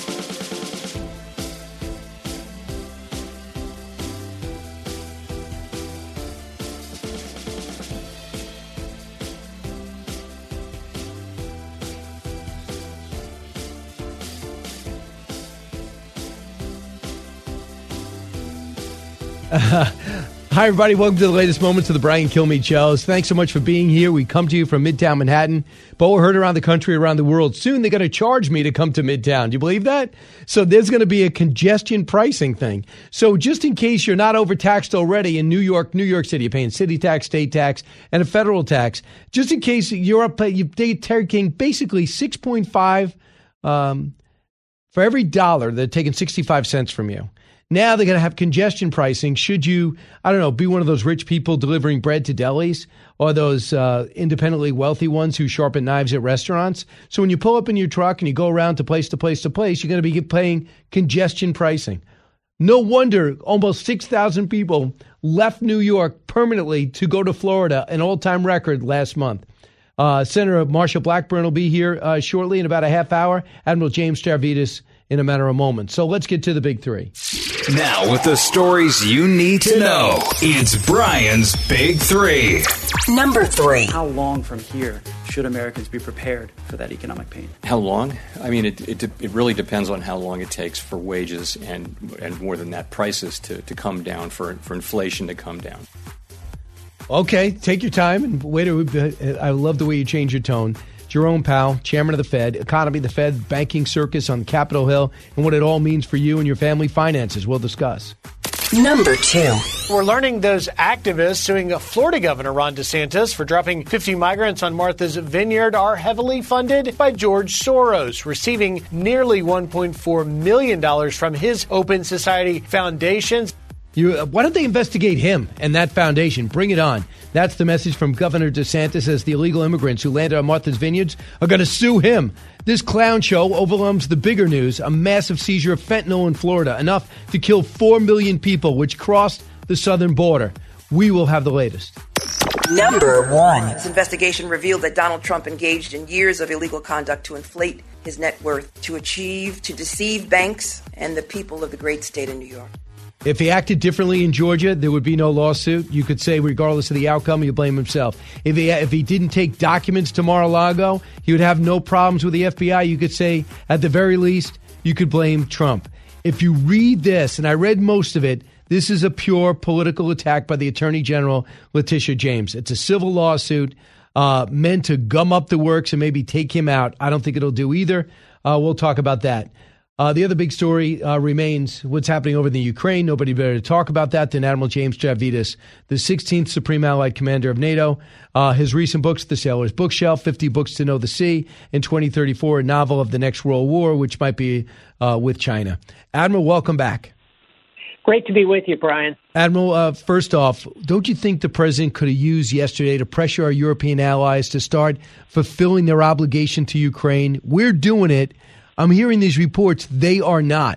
Uh, hi, everybody. Welcome to the latest moments of the Brian Kilmeade Show. Thanks so much for being here. We come to you from Midtown Manhattan, but we're heard around the country, around the world. Soon they're going to charge me to come to Midtown. Do you believe that? So there's going to be a congestion pricing thing. So just in case you're not overtaxed already in New York, New York City, you're paying city tax, state tax, and a federal tax. Just in case you're up, you're taking basically six point five um, for every dollar. They're taking sixty-five cents from you. Now they're going to have congestion pricing. Should you, I don't know, be one of those rich people delivering bread to delis or those uh, independently wealthy ones who sharpen knives at restaurants. So when you pull up in your truck and you go around to place to place to place, you're going to be paying congestion pricing. No wonder almost six thousand people left New York permanently to go to Florida, an all-time record last month. Uh, Senator Marsha Blackburn will be here uh, shortly in about a half hour. Admiral James Stavridis in a matter of moments. So let's get to the big three. Now with the stories you need to know, it's Brian's Big Three. Number three. How long from here should Americans be prepared for that economic pain? How long? I mean, it it, it really depends on how long it takes for wages and and more than that, prices to, to come down, for for inflation to come down. Okay, take your time. And wait, I love the way you change your tone. Jerome Powell, chairman of the Fed, economy, the Fed, banking circus on Capitol Hill, and what it all means for you and your family finances. We'll discuss. Number two. We're learning those activists suing Florida Governor Ron DeSantis for dropping fifty migrants on Martha's Vineyard are heavily funded by George Soros, receiving nearly one point four million dollars from his Open Society foundations. You, uh, why don't they investigate him and that foundation? Bring it on. That's the message from Governor DeSantis as the illegal immigrants who landed on Martha's Vineyards are going to sue him. This clown show overwhelms the bigger news, a massive seizure of fentanyl in Florida, enough to kill four million people, which crossed the southern border. We will have the latest. Number one. This investigation revealed that Donald Trump engaged in years of illegal conduct to inflate his net worth, to achieve, to deceive banks and the people of the great state of New York. If he acted differently in Georgia, there would be no lawsuit. You could say, regardless of the outcome, you blame himself. If he if he didn't take documents to Mar-a-Lago, he would have no problems with the F B I. You could say, at the very least, you could blame Trump. If you read this, and I read most of it, this is a pure political attack by the Attorney General, Letitia James. It's a civil lawsuit uh, meant to gum up the works and maybe take him out. I don't think it'll do either. Uh, we'll talk about that. Uh, the other big story uh, remains what's happening over in the Ukraine. Nobody better to talk about that than Admiral James Stavridis, the sixteenth Supreme Allied Commander of NATO. Uh, his recent books, The Sailor's Bookshelf, fifty Books to Know the Sea, in twenty thirty-four, a novel of the next World War, which might be uh, with China. Admiral, welcome back. Great to be with you, Brian. Admiral, uh, first off, don't you think the president could have used yesterday to pressure our European allies to start fulfilling their obligation to Ukraine? We're doing it. I'm hearing these reports. They are not.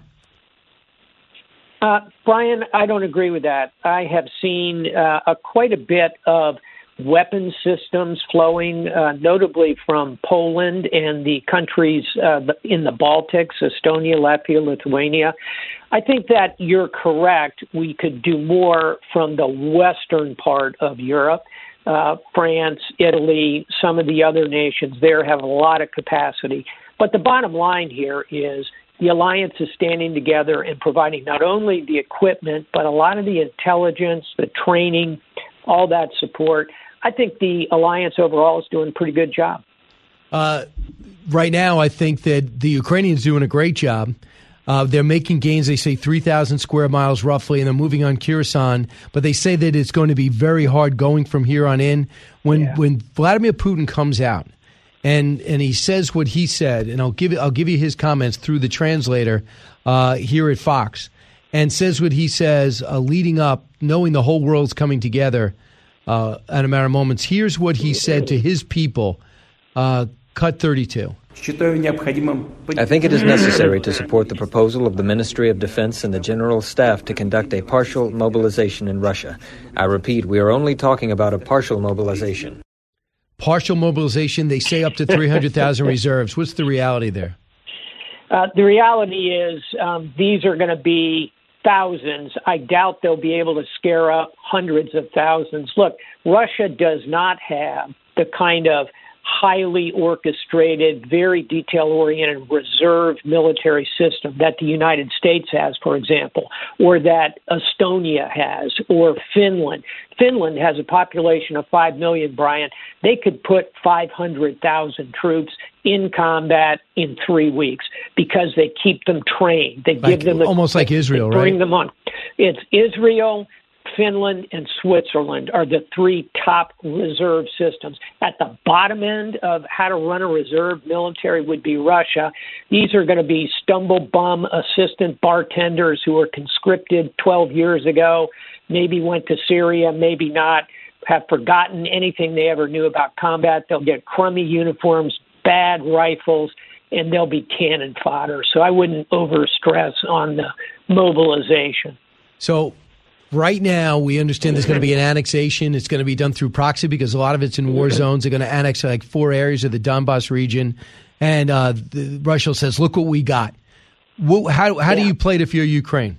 Uh, Brian, I don't agree with that. I have seen uh, a, quite a bit of weapon systems flowing, uh, notably from Poland and the countries uh, in the Baltics, Estonia, Latvia, Lithuania. I think that you're correct. We could do more from the western part of Europe. Uh, France, Italy, some of the other nations there have a lot of capacity. But the bottom line here is the alliance is standing together and providing not only the equipment, but a lot of the intelligence, the training, all that support. I think the alliance overall is doing a pretty good job. Uh, right now, I think that the Ukrainians are doing a great job. Uh, they're making gains, they say three thousand square miles roughly, and they're moving on Kherson. But they say that it's going to be very hard going from here on in. When yeah. when Vladimir Putin comes out, And and he says what he said, and I'll give I'll give you his comments through the translator uh, here at Fox, and says what he says uh, leading up, knowing the whole world's coming together uh, in a matter of moments. Here's what he said to his people. Uh, cut thirty-two. I think it is necessary to support the proposal of the Ministry of Defense and the General Staff to conduct a partial mobilization in Russia. I repeat, we are only talking about a partial mobilization. Partial mobilization, they say up to three hundred thousand reserves. What's the reality there? Uh, the reality is um, these are going to be thousands. I doubt they'll be able to scare up hundreds of thousands. Look, Russia does not have the kind of highly orchestrated, very detail-oriented reserve military system that the United States has, for example, or that Estonia has, or Finland. Finland has a population of five million, Brian. They could put five hundred thousand troops in combat in three weeks because they keep them trained. They like, give them a, almost like Israel, bring right? Bring them on. It's Israel, Finland, and Switzerland are the three top reserve systems. At the bottom end of how to run a reserve military would be Russia. These are going to be stumble bum assistant bartenders who were conscripted twelve years ago, maybe went to Syria, maybe not, have forgotten anything they ever knew about combat. They'll get crummy uniforms, bad rifles, and they'll be cannon fodder. So I wouldn't overstress on the mobilization. So right now, we understand there's going to be an annexation. It's going to be done through proxy because a lot of it's in war zones. They're going to annex like four areas of the Donbass region. And uh, the, Russia says, look what we got. What, how how yeah. do you play it if you're Ukraine?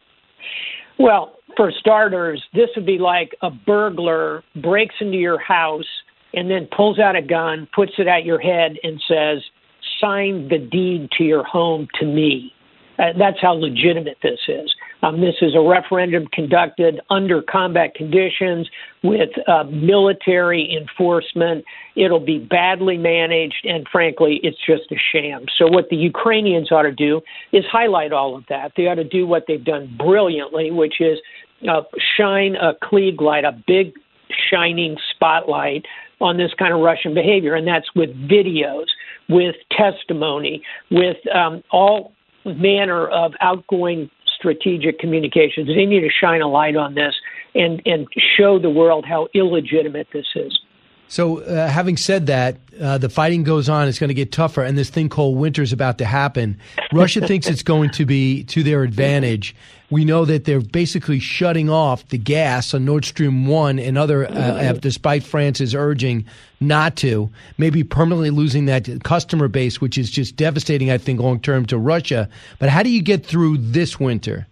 Well, for starters, this would be like a burglar breaks into your house and then pulls out a gun, puts it at your head, and says, sign the deed to your home to me. Uh, that's how legitimate this is. Um, this is a referendum conducted under combat conditions with uh, military enforcement. It'll be badly managed, and frankly, it's just a sham. So what the Ukrainians ought to do is highlight all of that. They ought to do what they've done brilliantly, which is uh, shine a Klieg light, a big shining spotlight on this kind of Russian behavior, and that's with videos, with testimony, with um, all manner of outgoing strategic communications. They need to shine a light on this and, and show the world how illegitimate this is. So uh, having said that, uh, the fighting goes on. It's going to get tougher, and this thing called winter is about to happen. Russia thinks it's going to be to their advantage. We know that they're basically shutting off the gas on Nord Stream one and other, uh, despite France's urging not to, maybe permanently losing that customer base, which is just devastating, I think, long-term to Russia. But how do you get through this winter?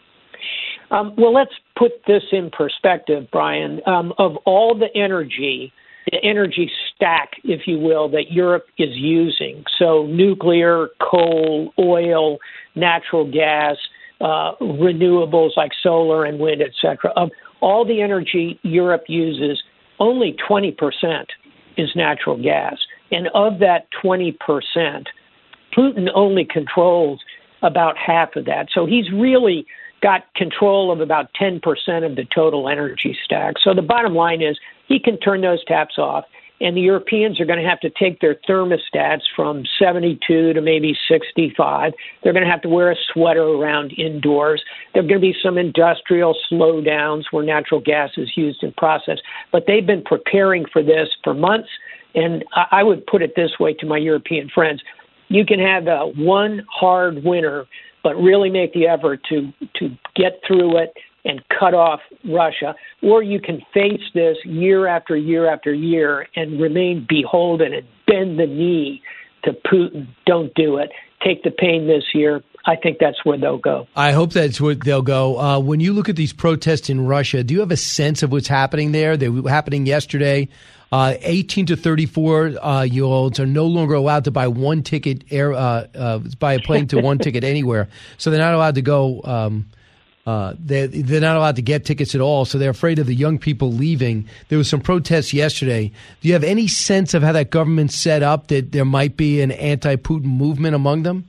Um, well, let's put this in perspective, Brian. Um, of all the energy, the energy stack, if you will, that Europe is using, so nuclear, coal, oil, natural gas, uh, renewables like solar and wind, et cetera, of all the energy Europe uses, only twenty percent is natural gas. And of that twenty percent, Putin only controls about half of that. So he's really got control of about ten percent of the total energy stack. So the bottom line is he can turn those taps off, and the Europeans are going to have to take their thermostats from seventy-two to maybe sixty-five. They're going to have to wear a sweater around indoors. There are going to be some industrial slowdowns where natural gas is used in process. But they've been preparing for this for months, and I would put it this way to my European friends. You can have a one hard winter, but really make the effort to, to get through it and cut off Russia, or you can face this year after year after year and remain beholden and bend the knee to Putin. Don't do it. Take the pain this year. I think that's where they'll go. I hope that's where they'll go. Uh, when you look at these protests in Russia, do you have a sense of what's happening there? They were happening yesterday. Uh, eighteen to thirty-four uh, year olds are no longer allowed to buy one ticket, air, uh, uh, buy a plane to one ticket anywhere. So they're not allowed to go. Um, uh, they're, they're not allowed to get tickets at all. So they're afraid of the young people leaving. There was some protests yesterday. Do you have any sense of how that government's set up, that there might be an anti-Putin movement among them?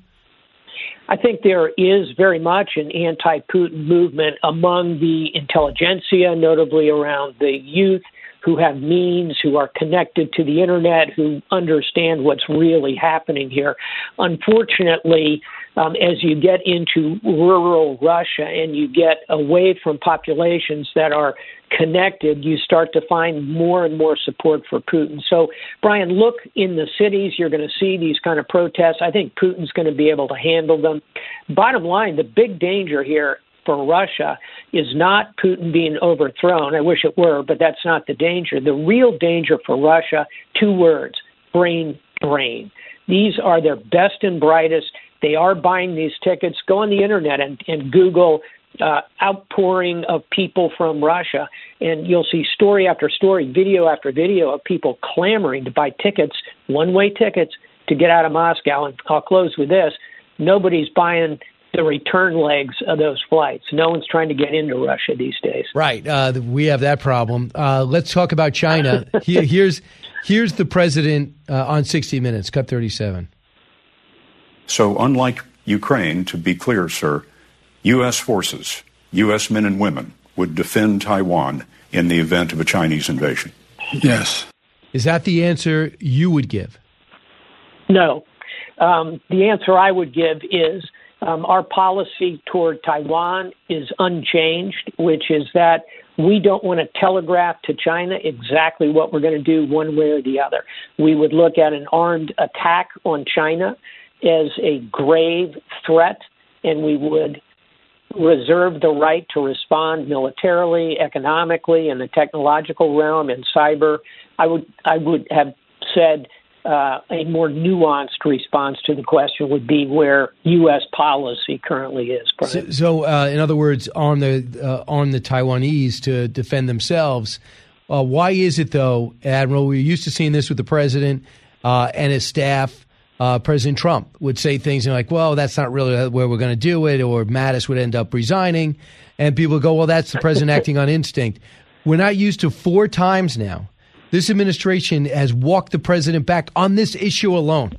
I think there is very much an anti-Putin movement among the intelligentsia, notably around the youth, who have means, who are connected to the internet, who understand what's really happening here. Unfortunately, um, as you get into rural Russia and you get away from populations that are connected, you start to find more and more support for Putin. So, Brian, look in the cities. You're going to see these kind of protests. I think Putin's going to be able to handle them. Bottom line, the big danger here for Russia is not Putin being overthrown. I wish it were, but that's not the danger. The real danger for Russia, two words, brain drain. These are their best and brightest. They are buying these tickets. Go on the internet and, and Google uh, outpouring of people from Russia, and you'll see story after story, video after video of people clamoring to buy tickets, one-way tickets, to get out of Moscow. And I'll close with this. Nobody's buying the return legs of those flights. No one's trying to get into Russia these days. Right. Uh, we have that problem. Uh, let's talk about China. Here, here's here's the president uh, on sixty minutes, cut thirty-seven. So unlike Ukraine, to be clear, sir, U S forces, U S men and women would defend Taiwan in the event of a Chinese invasion. Yes. Is that the answer you would give? No. Um, the answer I would give is Um, our policy toward Taiwan is unchanged, which is that we don't want to telegraph to China exactly what we're going to do one way or the other. We would look at an armed attack on China as a grave threat, and we would reserve the right to respond militarily, economically, in the technological realm, and cyber. I would, I would have said Uh, a more nuanced response to the question would be where U S policy currently is. So, so uh, in other words, on the uh, on the Taiwanese to defend themselves. Uh, why is it, though, Admiral? We're used to seeing this with the president uh, and his staff. uh, President Trump would say things and like, well, that's not really where we're going to do it, or Mattis would end up resigning. And people would go, well, that's the president acting on instinct. We're not used to four times now. This administration has walked the president back on this issue alone.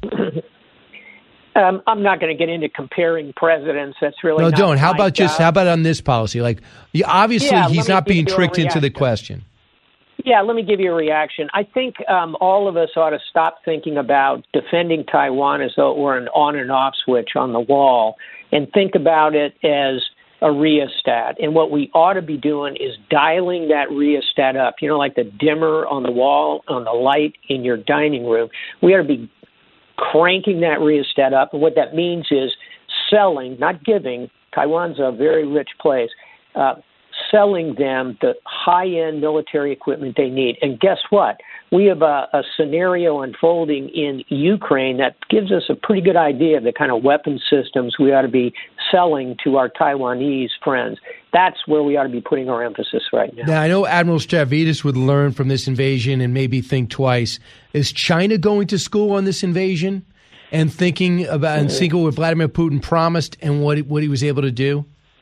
Um, I'm not going to get into comparing presidents. That's really no. not Don't. How my about just job. how about on this policy? Like, obviously, Yeah, he's let me not give being you a tricked into the reaction. question. Yeah, let me give you a reaction. I think um, all of us ought to stop thinking about defending Taiwan as though it were an on and off switch on the wall, and think about it as a rheostat. And what we ought to be doing is dialing that rheostat up. You know, like the dimmer on the wall on the light in your dining room. We ought to be cranking that rheostat up. And what that means is selling, not giving. Taiwan's a very rich place. Uh, selling them the high-end military equipment they need. And guess what? We have a, a scenario unfolding in Ukraine that gives us a pretty good idea of the kind of weapon systems we ought to be selling to our Taiwanese friends. That's where we ought to be putting our emphasis right now. Now, I know Admiral Stavridis would learn from this invasion and maybe think twice. Is China going to school on this invasion and thinking about and thinking what Vladimir Putin promised and what what he was able to do?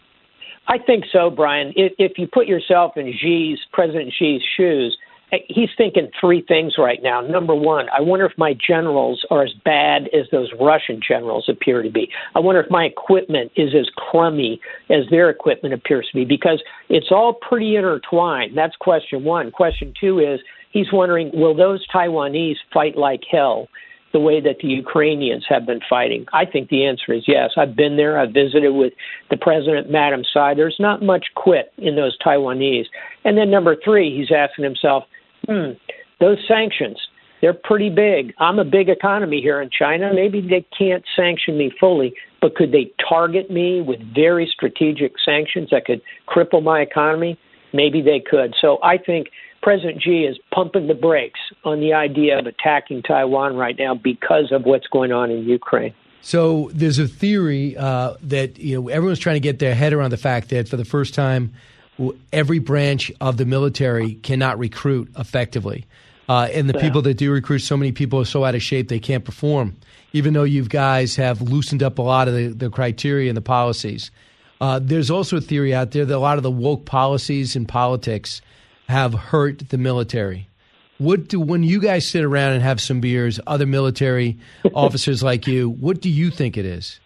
I think so, Brian. If, if you put yourself in Xi's, President Xi's shoes, he's thinking three things right now. Number one, I wonder if my generals are as bad as those Russian generals appear to be. I wonder if my equipment is as crummy as their equipment appears to be, because it's all pretty intertwined. That's question one. Question two is he's wondering, will those Taiwanese fight like hell the way that the Ukrainians have been fighting? I think the answer is yes. I've been there. I've visited with the president, Madam Tsai. There's not much quit in those Taiwanese. And then number three, he's asking himself, hmm, those sanctions, they're pretty big. I'm a big economy here in China. Maybe they can't sanction me fully, but could they target me with very strategic sanctions that could cripple my economy? Maybe they could. So I think President Xi is pumping the brakes on the idea of attacking Taiwan right now because of what's going on in Ukraine. So there's a theory uh, that you know everyone's trying to get their head around the fact that for the first time, every branch of the military cannot recruit effectively. Uh, and the yeah. people that do recruit, so many people are so out of shape they can't perform, even though you guys have loosened up a lot of the, the criteria and the policies. Uh, there's also a theory out there that a lot of the woke policies and politics have hurt the military. What do, when you guys sit around and have some beers, other military officers like you, what do you think it is?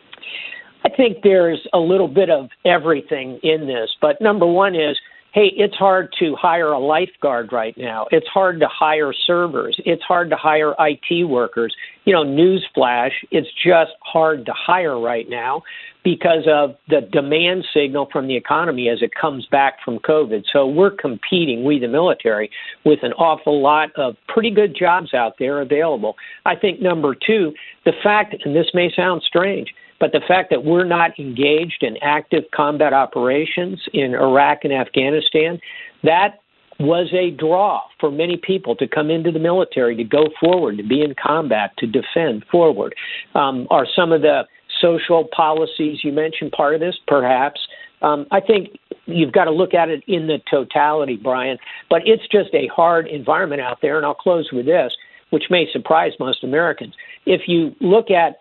I think there's a little bit of everything in this. But number one is, hey, it's hard to hire a lifeguard right now. It's hard to hire servers. It's hard to hire I T workers. You know, newsflash, it's just hard to hire right now because of the demand signal from the economy as it comes back from COVID. So we're competing, we the military, with an awful lot of pretty good jobs out there available. I think number two, the fact, and this may sound strange, but the fact that we're not engaged in active combat operations in Iraq and Afghanistan, that was a draw for many people to come into the military, to go forward, to be in combat, to defend forward. Um, are some of the social policies you mentioned part of this? Perhaps. Um, I think you've got to look at it in the totality, Brian. But it's just a hard environment out there, and I'll close with this, which may surprise most Americans. If you look at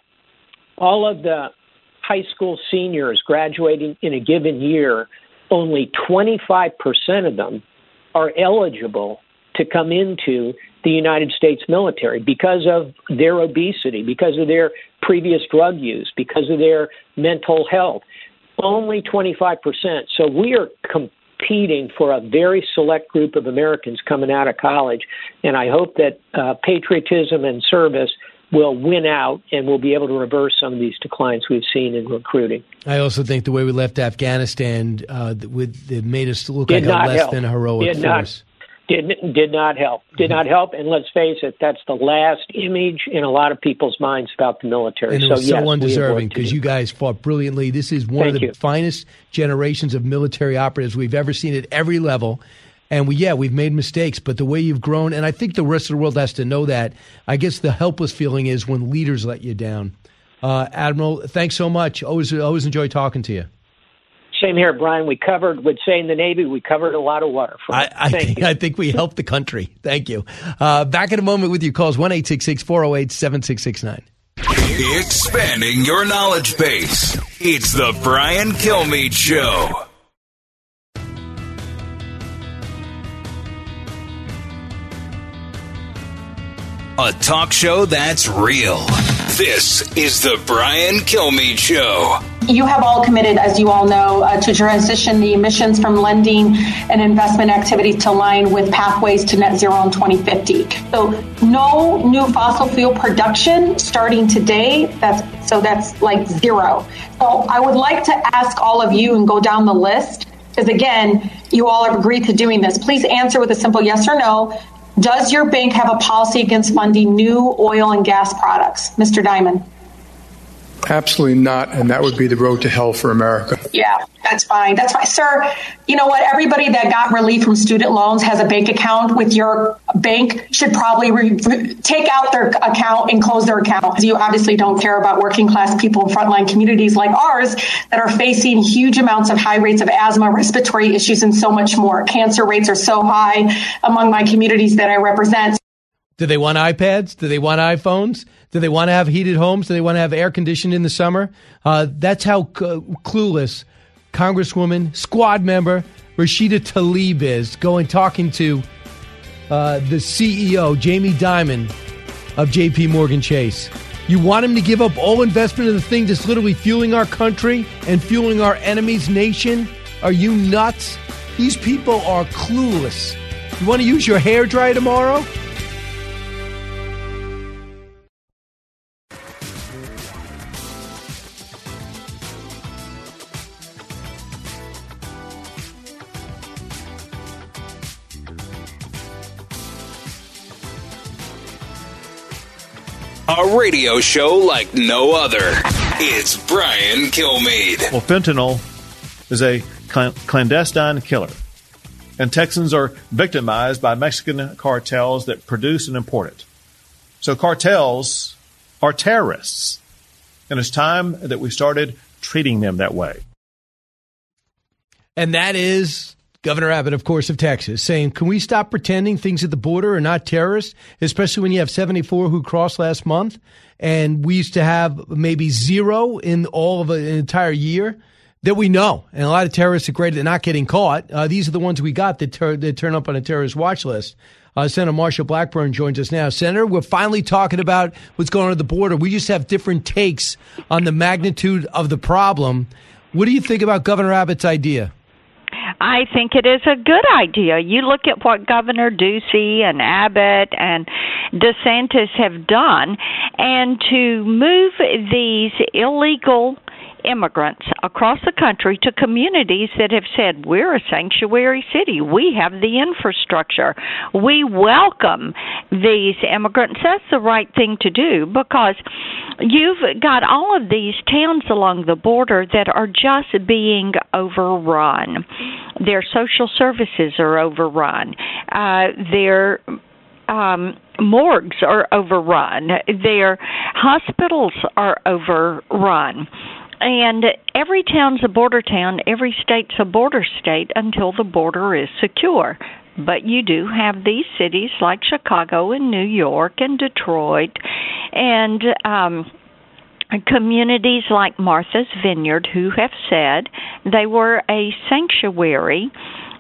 all of the high school seniors graduating in a given year, only twenty-five percent of them are eligible to come into the United States military because of their obesity, because of their previous drug use, because of their mental health. Only twenty-five percent. So we are competing for a very select group of Americans coming out of college, and I hope that uh, patriotism and service will win out and we'll be able to reverse some of these declines we've seen in recruiting. I also think the way we left Afghanistan uh, with, it made us look did like a less help. than a heroic did force. Not, did, did not help. Did not help. And let's face it, that's the last image in a lot of people's minds about the military. And it so, was so yes, undeserving because you guys fought brilliantly. This is one Thank of the you. finest generations of military operatives we've ever seen at every level. And we, yeah, we've made mistakes, but the way you've grown, and I think the rest of the world has to know that. I guess the helpless feeling is when leaders let you down. Uh, Admiral, thanks so much. Always, always enjoy talking to you. Same here, Brian. We covered, would say in the Navy, we covered a lot of water. I, I, think, I think we helped the country. Thank you. Uh, back in a moment with your calls, one eight six six, four oh eight, seven six six nine. Expanding your knowledge base. It's the Brian Kilmeade Show. A talk show that's real. This is the Brian Kilmeade Show. You have all committed, as you all know, uh, to transition the emissions from lending and investment activities to align with pathways to net zero in twenty fifty. So no new fossil fuel production starting today. That's so that's like zero. So I would like to ask all of you and go down the list, because again, you all have agreed to doing this. Please answer with a simple yes or no. Does your bank have a policy against funding new oil and gas products? Mister Diamond. Absolutely not, and that would be the road to hell for America. Yeah, that's fine. That's fine. Sir, you know what? Everybody that got relief from student loans has a bank account with your bank should probably re- take out their account and close their account. You obviously don't care about working class people in frontline communities like ours that are facing huge amounts of high rates of asthma, respiratory issues, and so much more. Cancer rates are so high among my communities that I represent. Do they want iPads? Do they want iPhones? Do they want to have heated homes? Do they want to have air conditioning in the summer? Uh, that's how c- clueless Congresswoman, squad member Rashida Tlaib is, going talking to uh, the C E O, Jamie Dimon of J P Morgan Chase. You want him to give up all investment in the thing that's literally fueling our country and fueling our enemy's nation? Are you nuts? These people are clueless. You want to use your hairdryer tomorrow? A radio show like no other. It's Brian Kilmeade. Well, fentanyl is a cl- clandestine killer, and Texans are victimized by Mexican cartels that produce and import it. So cartels are terrorists, and it's time that we started treating them that way. And that is Governor Abbott, of course, of Texas, saying, can we stop pretending things at the border are not terrorists, especially when you have seventy-four who crossed last month, and we used to have maybe zero in all of an entire year that we know. And a lot of terrorists are great at not getting caught. Uh, these are the ones we got that, ter- that turn up on a terrorist watch list. Uh, Senator Marsha Blackburn joins us now. Senator, we're finally talking about what's going on at the border. We just have different takes on the magnitude of the problem. What do you think about Governor Abbott's idea? I think it is a good idea. You look at what Governor Ducey and Abbott and DeSantis have done, and to move these illegal immigrants across the country to communities that have said, we're a sanctuary city. We have the infrastructure. We welcome these immigrants. That's the right thing to do, because you've got all of these towns along the border that are just being overrun. Their social services are overrun. Uh, their um, morgues are overrun. Their hospitals are overrun. And every town's a border town, every state's a border state until the border is secure. But you do have these cities like Chicago and New York and Detroit and um, communities like Martha's Vineyard who have said they were a sanctuary,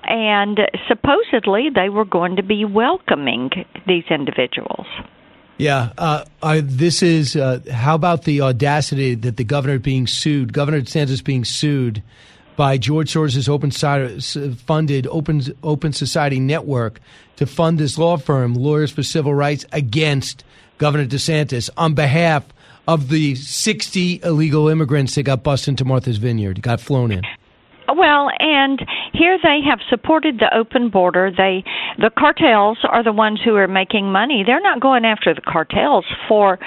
and supposedly they were going to be welcoming these individuals. Yeah, uh, I, this is, uh, how about the audacity that the governor being sued, Governor DeSantis being sued by George Soros' open funded Open Open Society Network to fund this law firm, Lawyers for Civil Rights, against Governor DeSantis on behalf of the sixty illegal immigrants that got bused into Martha's Vineyard, got flown in. Well, and here they have supported the open border. They, the cartels are the ones who are making money. They're not going after the cartels for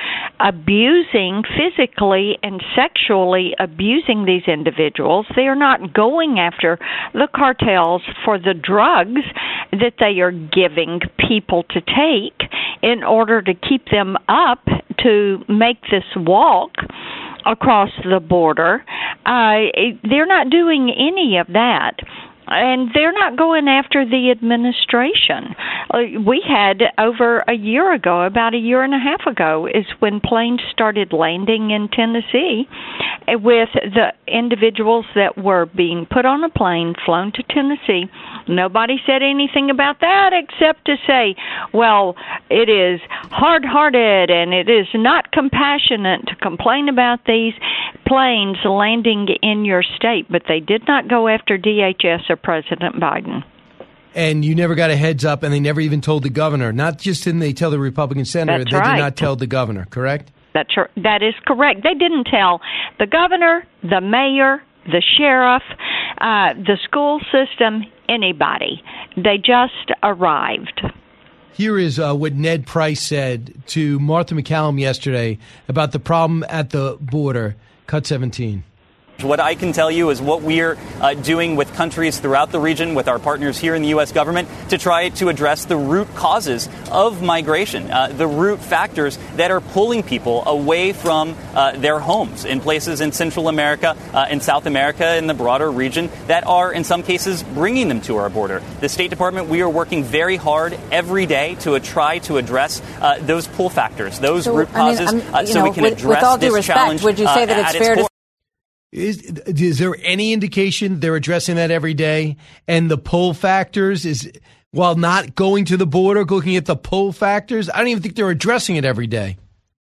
abusing, physically and sexually abusing these individuals. They are not going after the cartels for the drugs that they are giving people to take in order to keep them up to make this walk across the border. Uh, they're not doing any of that. And they're not going after the administration. Uh, we had over a year ago, about a year and a half ago, is when planes started landing in Tennessee with the individuals that were being put on a plane, flown to Tennessee. Nobody said anything about that except to say, well, it is hard-hearted and it is not compassionate to complain about these planes landing in your state. But they did not go after D H S or President Biden. And you never got a heads up, and they never even told the governor. Not just didn't they tell the Republican senator, That's they right. did not tell the governor, correct? That's that is correct. They didn't tell the governor, the mayor, the sheriff, uh, the school system, anybody. They just arrived. Here is uh, what Ned Price said to Martha MacCallum yesterday about the problem at the border. Cut seventeen. What I can tell you is what we're uh, doing with countries throughout the region, with our partners here in the U S government, to try to address the root causes of migration, uh, the root factors that are pulling people away from uh, their homes in places in Central America, uh, in South America, in the broader region that are, in some cases, bringing them to our border. The State Department, we are working very hard every day to uh, try to address uh, those pull factors, those so, root causes, I mean, uh, so know, we can with, address with all due this respect, challenge. Would you say uh, that it's at fair its to Is, is there any indication they're addressing that every day? And the pull factors is, while not going to the border, looking at the pull factors, I don't even think they're addressing it every day.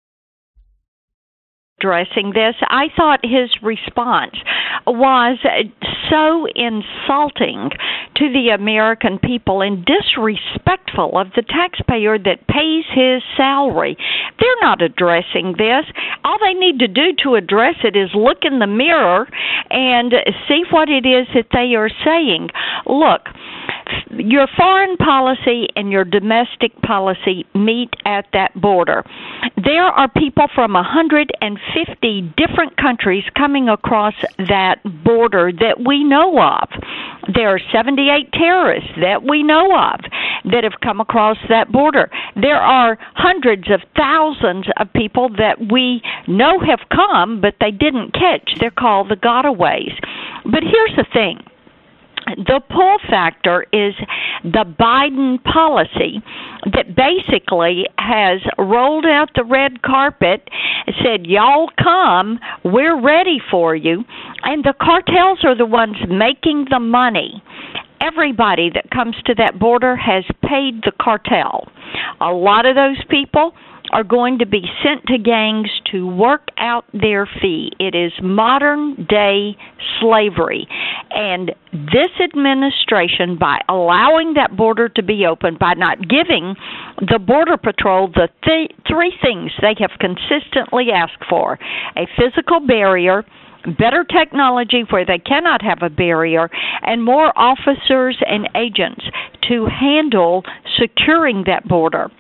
Addressing this, I thought his response was so insulting to the American people and disrespectful of the taxpayer that pays his salary. They're not addressing this. All they need to do to address it is look in the mirror and see what it is that they are saying. Look, your foreign policy and your domestic policy meet at that border. There are people from one hundred fifty different countries coming across that border that we know of. There are seventy-eight terrorists that we know of that have come across that border. There are hundreds of thousands of people that we know have come, but they didn't catch. They're called the gotaways. But here's the thing. The pull factor is the Biden policy that basically has rolled out the red carpet, said, y'all come, we're ready for you, and the cartels are the ones making the money. Everybody that comes to that border has paid the cartel. A lot of those people are going to be sent to gangs to work out their fee. It is modern day slavery. And this administration, by allowing that border to be open, by not giving the Border Patrol the th- three things they have consistently asked for: a physical barrier, better technology where they cannot have a barrier, and more officers and agents to handle securing that border.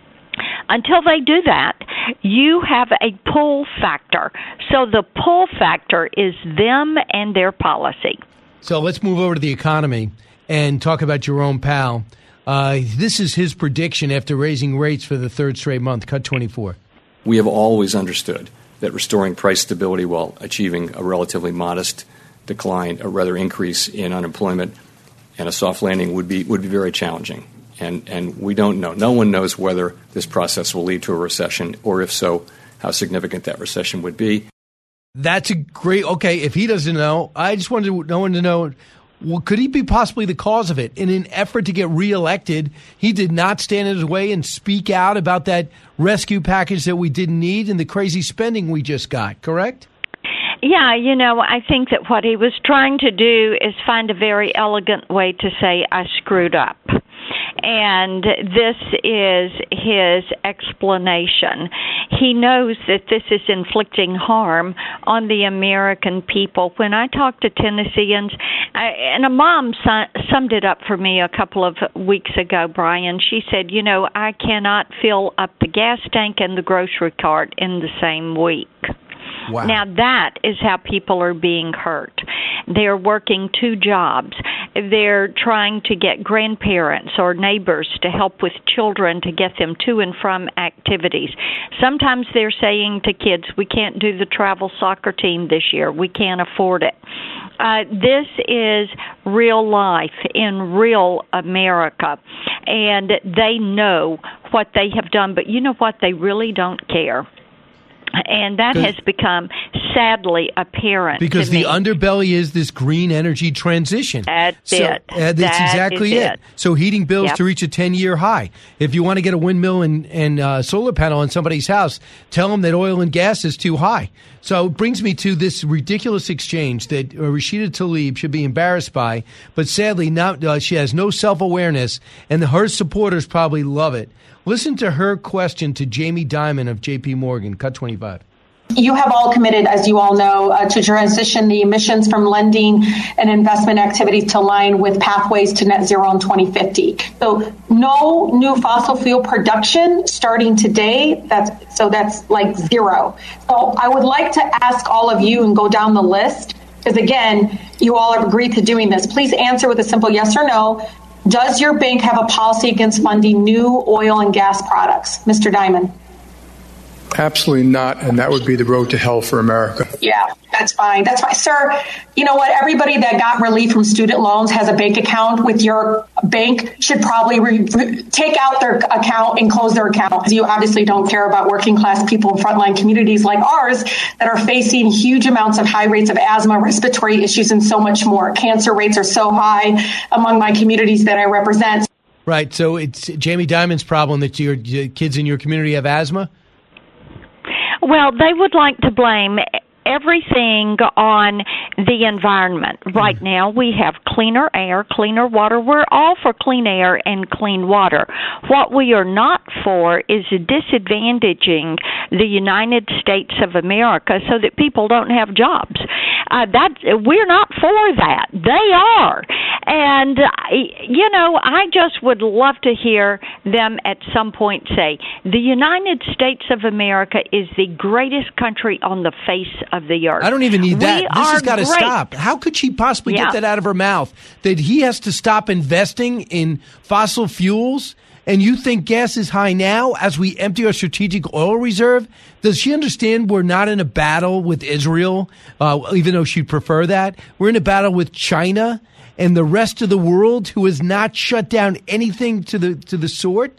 Until they do that, you have a pull factor. So the pull factor is them and their policy. So let's move over to the economy and talk about Jerome Powell. Uh, this is his prediction after raising rates for the third straight month. Cut twenty-four. We have always understood that restoring price stability while achieving a relatively modest decline, a rather increase in unemployment, and a soft landing would be would be very challenging. And and we don't know. No one knows whether this process will lead to a recession, or if so, how significant that recession would be. That's a great, okay, if he doesn't know, I just wanted no one to know, well, could he be possibly the cause of it? In an effort to get reelected, he did not stand in his way and speak out about that rescue package that we didn't need and the crazy spending we just got, correct? Yeah, you know, I think that what he was trying to do is find a very elegant way to say, I screwed up. And this is his explanation. He knows that this is inflicting harm on the American people. When I talk to Tennesseans, I, and a mom su- summed it up for me a couple of weeks ago, Brian. She said, you know, I cannot fill up the gas tank and the grocery cart in the same week. Wow. Now, that is how people are being hurt. They're working two jobs. They're trying to get grandparents or neighbors to help with children to get them to and from activities. Sometimes they're saying to kids, we can't do the travel soccer team this year. We can't afford it. Uh, this is real life in real America, and they know what they have done, but you know what? They really don't care. And that has become sadly apparent because to the me. underbelly is this green energy transition. That's so, it. Uh, that's that exactly is it. it. So heating bills yep. to reach a ten-year high. If you want to get a windmill and, and uh, solar panel on somebody's house, tell them that oil and gas is too high. So it brings me to this ridiculous exchange that uh, Rashida Tlaib should be embarrassed by, but sadly not. Uh, she has no self-awareness, and her supporters probably love it. Listen to her question to Jamie Dimon of J P Morgan. Cut twenty-five. You have all committed, as you all know, uh, to transition the emissions from lending and investment activities to align with pathways to net zero in twenty fifty. So no new fossil fuel production starting today. That's so that's like zero. So I would like to ask all of you and go down the list, because again, you all have agreed to doing this. Please answer with a simple yes or no. Does your bank have a policy against funding new oil and gas products? Mister Dimon. Absolutely not, and that would be the road to hell for America. Yeah, that's fine. That's fine. Sir, you know what? Everybody that got relief from student loans has a bank account with your bank should probably re- re- take out their account and close their account, because you obviously don't care about working class people in frontline communities like ours that are facing huge amounts of high rates of asthma, respiratory issues, and so much more. Cancer rates are so high among my communities that I represent. Right. So it's Jamie Dimon's problem that your, your kids in your community have asthma? Well, they would like to blame everything on the environment. Right now, we have cleaner air, cleaner water. We're all for clean air and clean water. What we are not for is disadvantaging the United States of America so that people don't have jobs. Uh, that we're not for that. They are. And, you know, I just would love to hear them at some point say, the United States of America is the greatest country on the face of the earth. I don't even need that. We This has got to great. stop. How could she possibly yeah. get that out of her mouth? That he has to stop investing in fossil fuels? And you think gas is high now as we empty our strategic oil reserve? Does she understand we're not in a battle with Israel, uh, even though she'd prefer that? We're in a battle with China and the rest of the world, who has not shut down anything to the to the sort?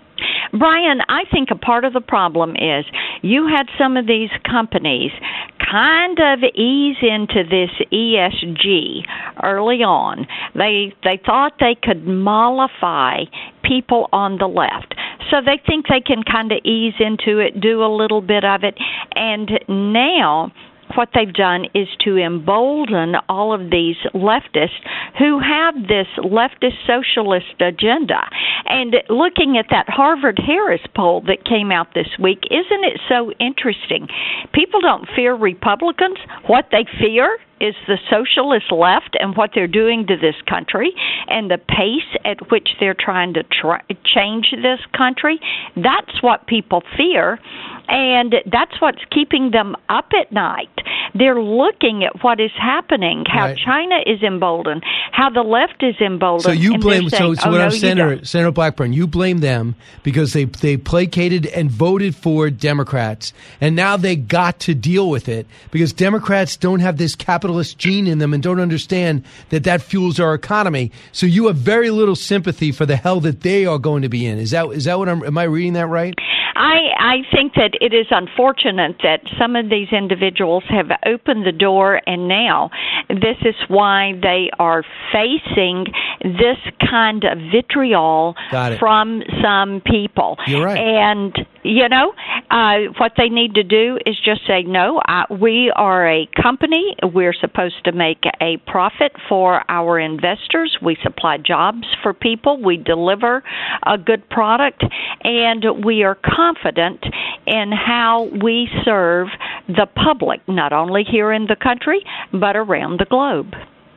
Brian, I think a part of the problem is you had some of these companies kind of ease into this E S G early on. They they thought they could mollify people on the left. So they think they can kind of ease into it, do a little bit of it, and now what they've done is to embolden all of these leftists who have this leftist socialist agenda. And looking at that Harvard-Harris poll that came out this week, isn't it so interesting? People don't fear Republicans. What they fear is the socialist left and what they're doing to this country and the pace at which they're trying to try, change this country. That's what people fear, and that's what's keeping them up at night. They're looking at what is happening, how right. China is emboldened, how the left is emboldened. So you and blame. saying, so, so oh, what no, I'm Senator don't. Senator Blackburn, you blame them because they they placated and voted for Democrats, and now they got to deal with it because Democrats don't have this capitalist gene in them and don't understand that that fuels our economy. So you have very little sympathy for the hell that they are going to be in. Is that is that what I'm? Am I reading that right? I, I think that it is unfortunate that some of these individuals have opened the door, and now this is why they are facing this kind of vitriol from some people. You're right. And, you know, uh, what they need to do is just say, no, I, we are a company. We're supposed to make a profit for our investors. We supply jobs for people. We deliver a good product, and we are confident in how we serve the public, not only here in the country, but around the globe.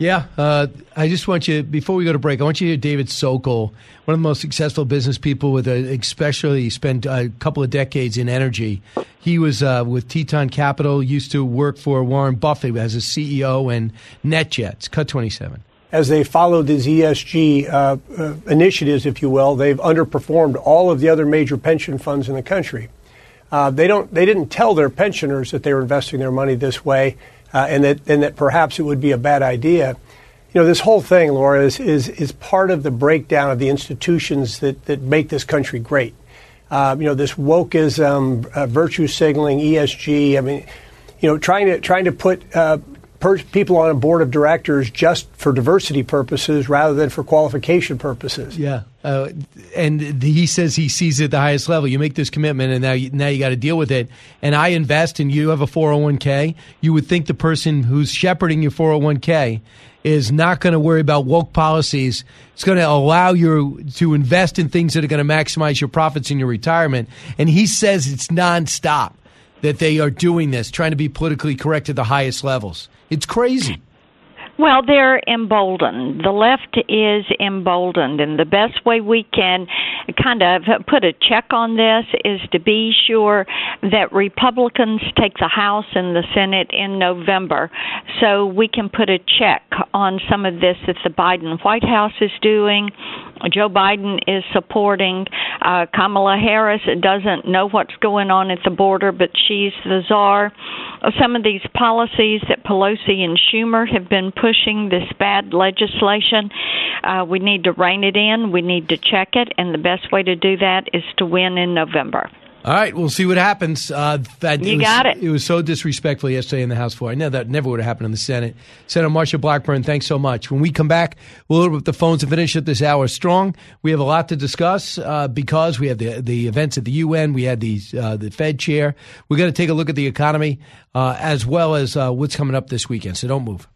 Yeah, uh, I just want you, before we go to break, I want you to hear David Sokol, one of the most successful business people with a, especially spent a couple of decades in energy. He was uh, with Teton Capital, used to work for Warren Buffett as a C E O and NetJets. Cut twenty-seven. As they followed these E S G uh, uh, initiatives, if you will, they've underperformed all of the other major pension funds in the country. Uh, they don't. They didn't tell their pensioners that they were investing their money this way. Uh, and that and that perhaps it would be a bad idea. You know, this whole thing, Laura, is is, is part of the breakdown of the institutions that, that make this country great. Uh, you know, this wokeism, uh, virtue signaling, E S G. I mean, you know, trying to trying to put uh, per- people on a board of directors just for diversity purposes rather than for qualification purposes. Yeah, uh, and he says he sees it at the highest level. You make this commitment, and now you, now you got to deal with it. And I invest, and you have a four oh one k. You would think the person who's shepherding your four oh one k is not going to worry about woke policies. It's going to allow you to invest in things that are going to maximize your profits in your retirement. And he says it's nonstop that they are doing this, trying to be politically correct at the highest levels. It's crazy. Well, they're emboldened. The left is emboldened, and the best way we can kind of put a check on this is to be sure that Republicans take the House and the Senate in November, so we can put a check on some of this that the Biden White House is doing. Joe Biden is supporting. Uh, Kamala Harris doesn't know what's going on at the border, but she's the czar. Some of these policies that Pelosi and Schumer have been pushing, this bad legislation, uh, we need to rein it in. We need to check it, and the best way to do that is to win in November. All right, we'll see what happens. Uh, that, you it was, got it. It was so disrespectful yesterday in the House floor. I know that never would have happened in the Senate. Senator Marsha Blackburn, thanks so much. When we come back, we'll open up the phones and finish at this hour strong. We have a lot to discuss uh, because we have the the events at the U N. We had the, uh, the Fed chair. We're going to take a look at the economy uh, as well as uh, what's coming up this weekend, so don't move.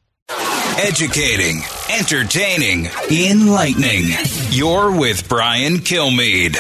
Educating, entertaining, enlightening. You're with Brian Kilmeade.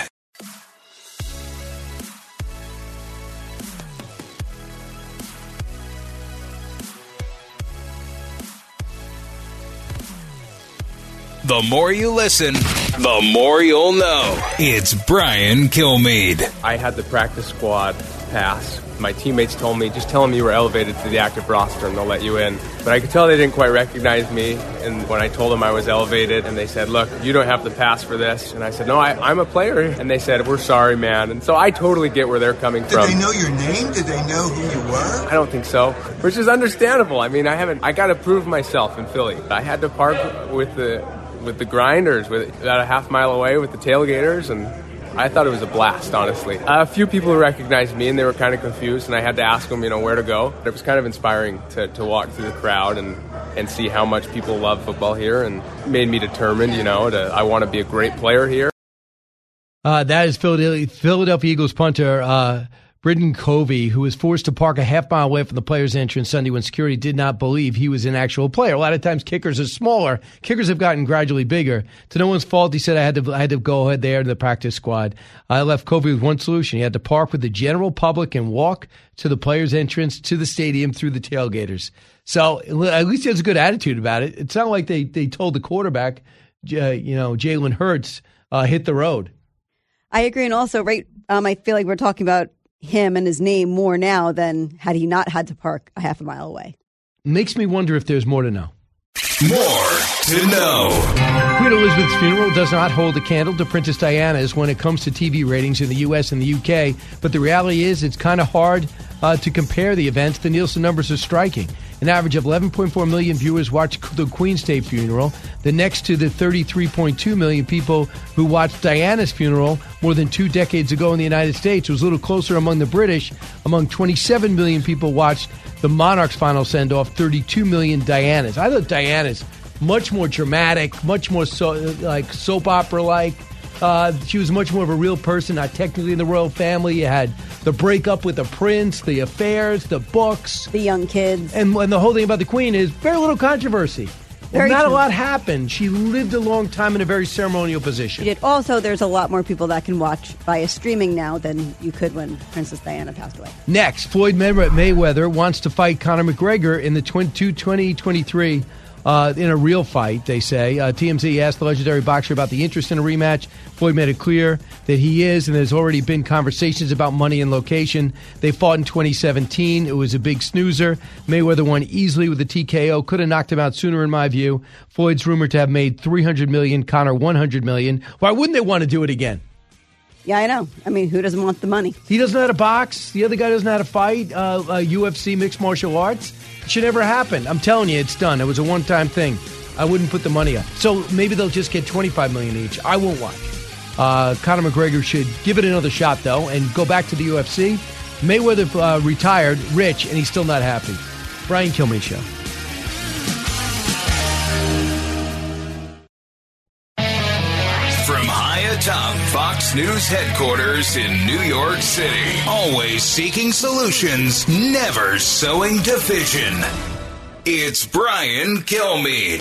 The more you listen, the more you'll know. It's Brian Kilmeade. I had the practice squad pass. My teammates told me, just tell them you were elevated to the active roster and they'll let you in. But I could tell they didn't quite recognize me. And when I told them I was elevated, and they said, look, you don't have the pass for this. And I said, no, I, I'm a player. And they said, we're sorry, man. And so I totally get where they're coming Did from. Did they know your name? Did they know who you were? I don't think so, which is understandable. I mean, I haven't, I got to prove myself in Philly. I had to park with the, with the grinders, with about a half mile away with the tailgaters, and I thought it was a blast, honestly. Uh, a few people recognized me, and they were kind of confused, and I had to ask them, you know, where to go. It was kind of inspiring to, to walk through the crowd and, and see how much people love football here, and made me determined, you know, to, I want to be a great player here. Uh, that is Philadelphia, Philadelphia Eagles punter uh, Britton Covey, who was forced to park a half mile away from the players' entrance Sunday when security did not believe he was an actual player. A lot of times kickers are smaller. Kickers have gotten gradually bigger. To no one's fault, he said, I had to I had to go ahead there to the practice squad. I left Covey with one solution. He had to park with the general public and walk to the players' entrance to the stadium through the tailgaters. So at least he has a good attitude about it. It's not like they, they told the quarterback, uh, you know, Jalen Hurts, uh, hit the road. I agree. And also, right, um, I feel like we're talking about him and his name more now than had he not had to park a half a mile away. Makes me wonder if there's more to know. More to know. Queen Elizabeth's funeral does not hold a candle to Princess Diana's when it comes to T V ratings in the U S and the U K, but the reality is it's kind of hard uh, to compare the events. The Nielsen numbers are striking. An average of eleven point four million viewers watched the Queen's Day funeral, the next to the thirty-three point two million people who watched Diana's funeral more than two decades ago in the United States. It was a little closer among the British. Among twenty-seven million people watched the monarch's final send-off, thirty-two million Diana's. I thought Diana's much more dramatic, much more so, like soap opera-like. Uh, she was much more of a real person, not technically in the royal family. You had the breakup with the prince, the affairs, the books. The young kids. And, and the whole thing about the Queen is very little controversy. Very not true. a lot happened. She lived a long time in a very ceremonial position. She did. Also, there's a lot more people that can watch via streaming now than you could when Princess Diana passed away. Next, Floyd Mayweather wants to fight Conor McGregor in the twenty twenty-three uh, in a real fight, they say. Uh, T M Z asked the legendary boxer about the interest in a rematch. Floyd made it clear that he is, and there's already been conversations about money and location. They fought in twenty seventeen. It was a big snoozer. Mayweather won easily with a T K O. Could have knocked him out sooner, in my view. Floyd's rumored to have made three hundred million dollars, Conor one hundred million dollars. Why wouldn't they want to do it again? Yeah, I know. I mean, who doesn't want the money? He doesn't know how to box. The other guy doesn't know how to fight. Uh, uh, U F C, mixed martial arts. It should never happen. I'm telling you, it's done. It was a one-time thing. I wouldn't put the money up. So maybe they'll just get twenty-five million dollars each. I won't watch. Uh, Conor McGregor should give it another shot, though, and go back to the U F C. Mayweather uh, retired, rich, and he's still not happy. Brian Kilmeade Show. From high atop Fox News headquarters in New York City, always seeking solutions, never sowing division. It's Brian Kilmeade.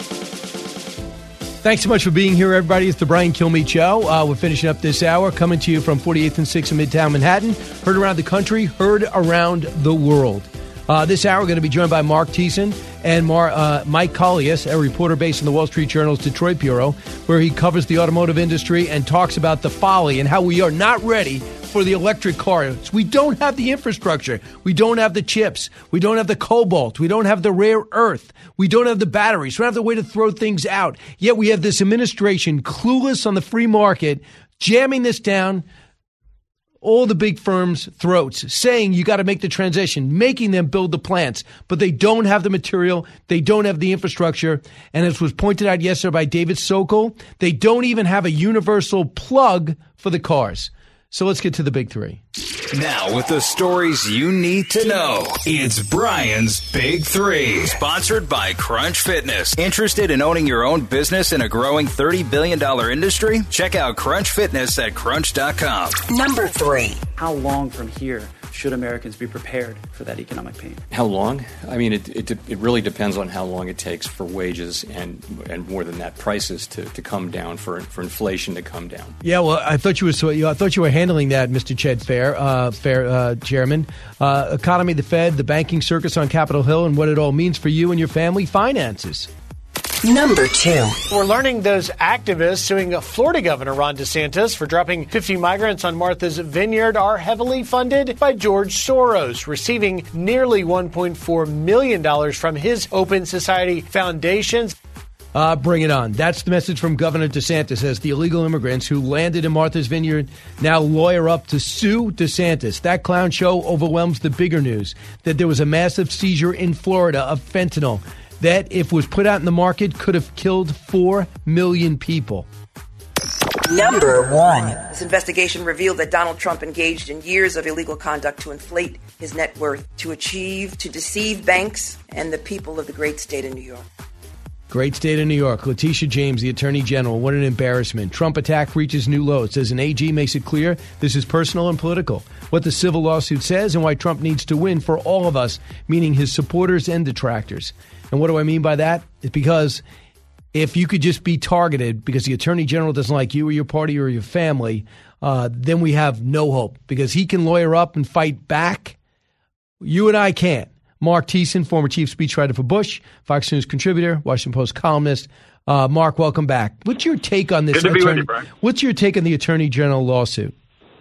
Thanks so much for being here, everybody. It's the Brian Kilmeade Show. Uh, we're finishing up this hour, coming to you from forty-eighth and sixth in Midtown Manhattan. Heard around the country, heard around the world. Uh, this hour, we're going to be joined by Mark Thiessen and Mar- uh, Mike Collius, a reporter based in the Wall Street Journal's Detroit Bureau, where he covers the automotive industry and talks about the folly and how we are not ready for the electric cars. We don't have the infrastructure. We don't have the chips. We don't have the cobalt. We don't have the rare earth. We don't have the batteries. We don't have the way to throw things out. Yet we have this administration clueless on the free market, jamming this down all the big firms' throats, saying you got to make the transition, making them build the plants, but they don't have the material, they don't have the infrastructure, and as was pointed out yesterday by David Sokol, they don't even have a universal plug for the cars. So let's get to the big three. Now with the stories you need to know, it's Brian's Big Three. Sponsored by Crunch Fitness. Interested in owning your own business in a growing thirty billion dollars industry? Check out Crunch Fitness at crunch dot com. Number three. How long from here should Americans be prepared for that economic pain? How long? I mean, it it, it really depends on how long it takes for wages and and more than that, prices to, to come down, for for inflation to come down. Yeah, well, I thought you were so, I thought you were handling that, Mister Ched Fair, uh, Fair uh, Chairman. Uh, economy, the Fed, the banking circus on Capitol Hill, and what it all means for you and your family finances. Number two. We're learning those activists suing Florida Governor Ron DeSantis for dropping fifty migrants on Martha's Vineyard are heavily funded by George Soros, receiving nearly one point four million dollars from his Open Society foundations. Uh, bring it on. That's the message from Governor DeSantis as the illegal immigrants who landed in Martha's Vineyard now lawyer up to sue DeSantis. That clown show overwhelms the bigger news that there was a massive seizure in Florida of fentanyl that, if was put out in the market, could have killed four million people. Number one. This investigation revealed that Donald Trump engaged in years of illegal conduct to inflate his net worth, to achieve, to deceive banks and the people of the great state of New York. Great state of New York. Letitia James, the Attorney General. What an embarrassment. Trump attack reaches new lows. As an A G makes it clear, this is personal and political. What the civil lawsuit says and why Trump needs to win for all of us, meaning his supporters and detractors. And what do I mean by that? It's because if you could just be targeted because the Attorney General doesn't like you or your party or your family, uh, then we have no hope because he can lawyer up and fight back. You and I can't. Mark Thiessen, former chief speechwriter for Bush, Fox News contributor, Washington Post columnist. Uh, Mark, welcome back. What's your take on this? Good to be attorney, with you, Brian. What's your take on the Attorney General lawsuit?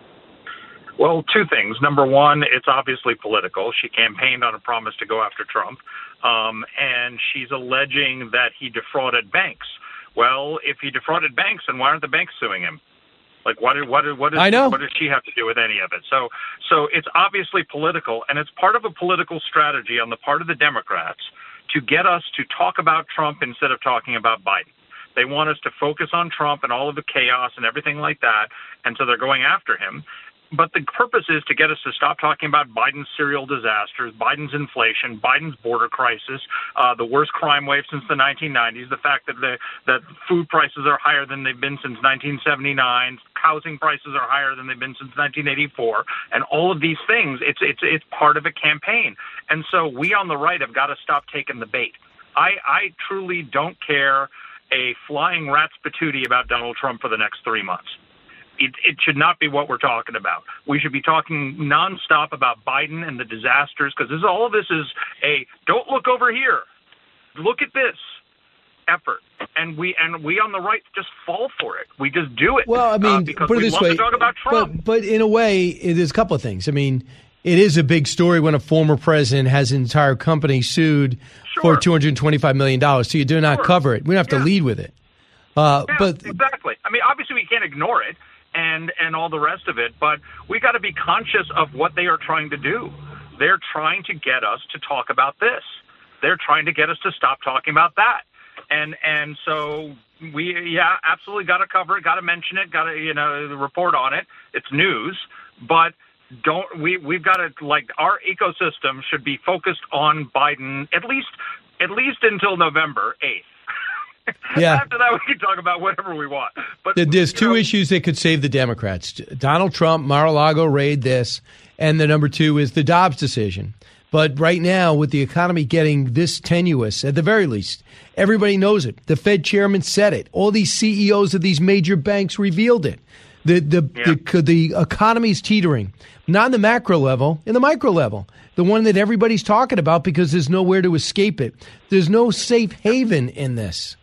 Well, two things. Number one, it's obviously political. She campaigned on a promise to go after Trump, um, and she's alleging that he defrauded banks. Well, if he defrauded banks, then why aren't the banks suing him? Like, what? What? What? Is, I know. What does she have to do with any of it? So, so it's obviously political, and it's part of a political strategy on the part of the Democrats to get us to talk about Trump instead of talking about Biden. They want us to focus on Trump and all of the chaos and everything like that, and so they're going after him. But the purpose is to get us to stop talking about Biden's serial disasters, Biden's inflation, Biden's border crisis, uh, the worst crime wave since the nineteen nineties, the fact that the that food prices are higher than they've been since nineteen seventy-nine, housing prices are higher than they've been since nineteen eighty-four, and all of these things, it's it's it's part of a campaign. And so we on the right have got to stop taking the bait. I, I truly don't care a flying rat's patootie about Donald Trump for the next three months. It, it should not be what we're talking about. We should be talking nonstop about Biden and the disasters, because this all of this is a don't look over here. look at this effort, and we and we on the right just fall for it. We just do it. Well, I mean, uh, because put it we this love way, to talk about Trump. But, but in a way, it is a couple of things. I mean, it is a big story when a former president has an entire company sued sure. for two hundred twenty-five million dollars. So you do not sure. cover it. We don't have yeah. to lead with it. Uh, yeah, but exactly. I mean, obviously we can't ignore it and and all the rest of it, but we got to be conscious of what they are trying to do. They're trying to get us to talk about this. They're trying to get us to stop talking about that. And and so we, yeah, absolutely got to cover it, got to mention it, got to, you know, report on it. It's news, but don't we? We've got to, like, our ecosystem should be focused on Biden at least at least until November eighth. Yeah. After that, we can talk about whatever we want. But there's two know, issues that could save the Democrats: Donald Trump, Mar-a-Lago raid, this, and the number two is the Dobbs decision. But right now, with the economy getting this tenuous, at the very least, everybody knows it. The Fed chairman said it. All these C E Os of these major banks revealed it. The the yeah. the, the economy's teetering, not on the macro level, in the micro level, the one that everybody's talking about because there's nowhere to escape it. There's no safe haven in this.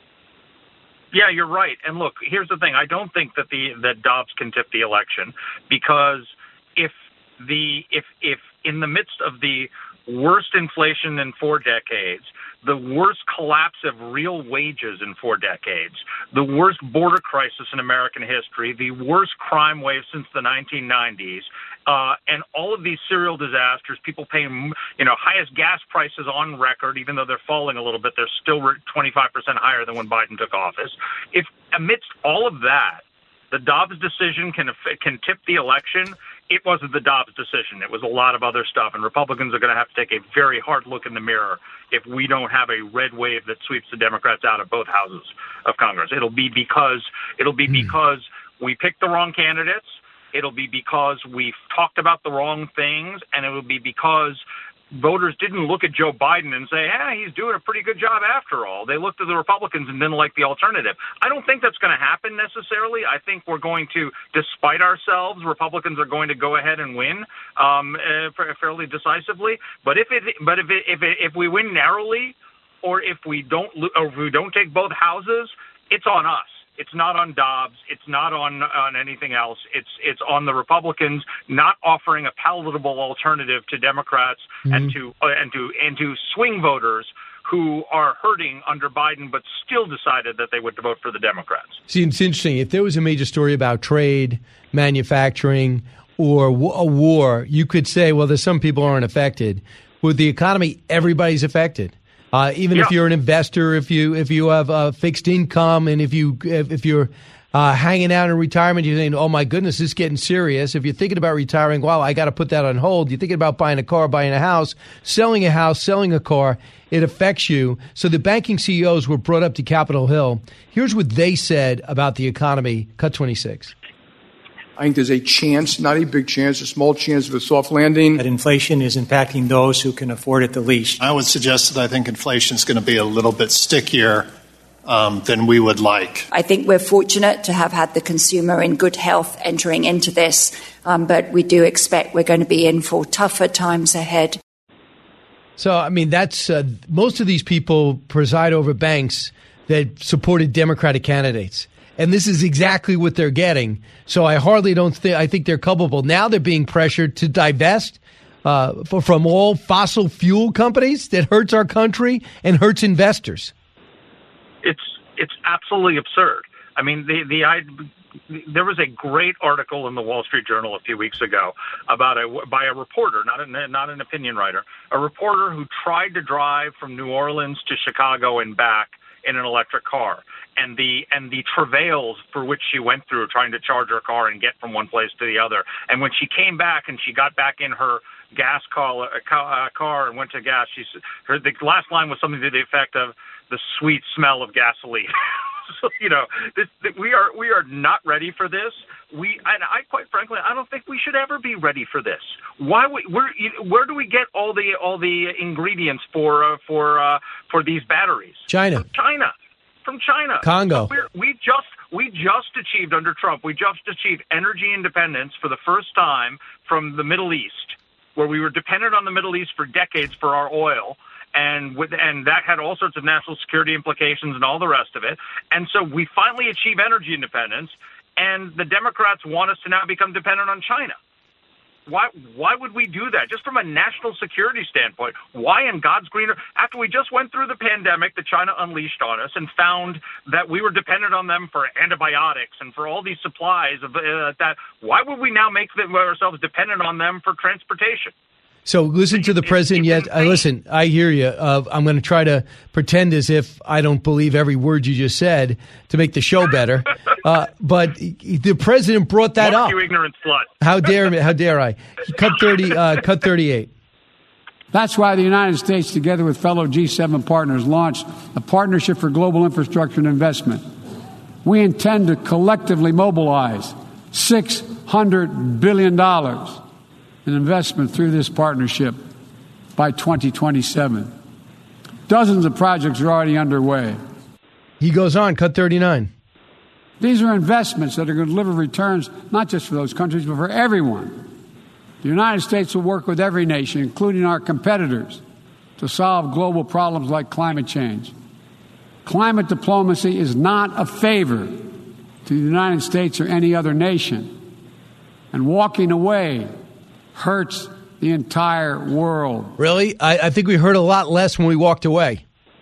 Yeah, you're right. And look, here's the thing. I don't think that the that Dobbs can tip the election, because if the if if in the midst of the worst inflation in four decades, the worst collapse of real wages in four decades, the worst border crisis in American history, the worst crime wave since the nineteen nineties, uh, and all of these serial disasters, people paying, you know, highest gas prices on record, even though they're falling a little bit, they're still twenty-five percent higher than when Biden took office. If amidst all of that, the Dobbs decision can can tip the election, it wasn't the Dobbs decision. It was a lot of other stuff, and Republicans are going to have to take a very hard look in the mirror if we don't have a red wave that sweeps the Democrats out of both houses of Congress. It'll be because it'll be because we picked the wrong candidates. It'll be because we've talked about the wrong things, and it will be because voters didn't look at Joe Biden and say, hey, he's doing a pretty good job after all. They looked at the Republicans and didn't like the alternative. I don't think that's going to happen necessarily. I think we're going to, despite ourselves, Republicans are going to go ahead and win um, uh, fairly decisively. But if it, but if it, if it, if we win narrowly, or if we don't, or if we don't take both houses, it's on us. It's not on Dobbs. It's not on on anything else. It's it's on the Republicans not offering a palatable alternative to Democrats mm-hmm. and to uh, and to and to swing voters who are hurting under Biden, but still decided that they would vote for the Democrats. See, it's interesting. If there was a major story about trade, manufacturing, or a war, you could say, well, there's some people aren't affected. With the economy, everybody's affected. Uh, even yeah. if you're an investor, if you if you have a fixed income, and if you if, if you're uh, hanging out in retirement, you're saying, "Oh my goodness, this is getting serious." If you're thinking about retiring, wow, I got to put that on hold. You're thinking about buying a car, buying a house, selling a house, selling a car. It affects you. So the banking C E Os were brought up to Capitol Hill. Here's what they said about the economy. Cut twenty-six. I think there's a chance, not a big chance, a small chance of a soft landing. That inflation is impacting those who can afford it the least. I would suggest that I think inflation is going to be a little bit stickier um, than we would like. I think we're fortunate to have had the consumer in good health entering into this, um, but we do expect we're going to be in for tougher times ahead. So, I mean, that's uh, most of these people preside over banks that supported Democratic candidates. And this is exactly what they're getting. So I hardly don't think, I think they're culpable. Now they're being pressured to divest uh, for, from all fossil fuel companies. That hurts our country and hurts investors. It's it's absolutely absurd. I mean, the the I, there was a great article in the Wall Street Journal a few weeks ago about a by a reporter, not a, not an opinion writer, a reporter who tried to drive from New Orleans to Chicago and back in an electric car, and the and the travails for which she went through trying to charge her car and get from one place to the other. And when she came back and she got back in her gas car, uh, car and went to gas, she her the last line was something to the effect of the sweet smell of gasoline. So, you know, this, we are we are not ready for this. We and I quite frankly, I don't think we should ever be ready for this. Why? We, where where do we get all the all the ingredients for uh, for uh, for these batteries? China. From China. From China. Congo. So we're, we just we just achieved under Trump. We just achieved energy independence for the first time from the Middle East, where we were dependent on the Middle East for decades for our oil. and with, and that had all sorts of national security implications and all the rest of it. And so we finally achieve energy independence, and the Democrats want us to now become dependent on China. Why why would we do that? Just from a national security standpoint, why in God's green earth? After we just went through the pandemic that China unleashed on us and found that we were dependent on them for antibiotics and for all these supplies of uh, that, why would we now make them, ourselves dependent on them for transportation? So listen to the president yet. Uh, listen, I hear you. Uh, I'm going to try to pretend as if I don't believe every word you just said to make the show better. Uh, but the president brought that Mark, up. You ignorant slut. How dare me? How dare I? Cut thirty. Uh, cut thirty-eight. That's why the United States, together with fellow G seven partners, launched a Partnership for Global Infrastructure and Investment. We intend to collectively mobilize six hundred billion dollars in investment through this partnership by twenty twenty-seven. Dozens of projects are already underway. He goes on, cut thirty-nine. These are investments that are going to deliver returns not just for those countries, but for everyone. The United States will work with every nation, including our competitors, to solve global problems like climate change. Climate diplomacy is not a favor to the United States or any other nation. And walking away hurts the entire world. Really? I, I think we heard a lot less when we walked away.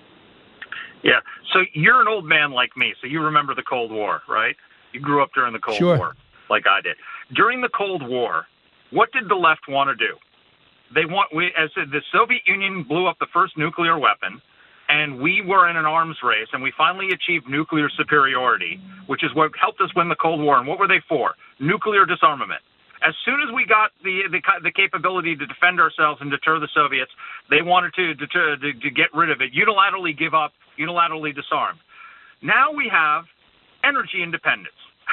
Yeah. So you're an old man like me, so you remember the Cold War, right? You grew up during the Cold Sure. War, like I did. During the Cold War, what did the left want to do? They want, we, as the Soviet Union blew up the first nuclear weapon, and we were in an arms race, and we finally achieved nuclear superiority, which is what helped us win the Cold War. And what were they for? Nuclear disarmament. As soon as we got the, the the capability to defend ourselves and deter the Soviets, they wanted to deter, to, to get rid of it, unilaterally give up, unilaterally disarm. Now we have energy independence.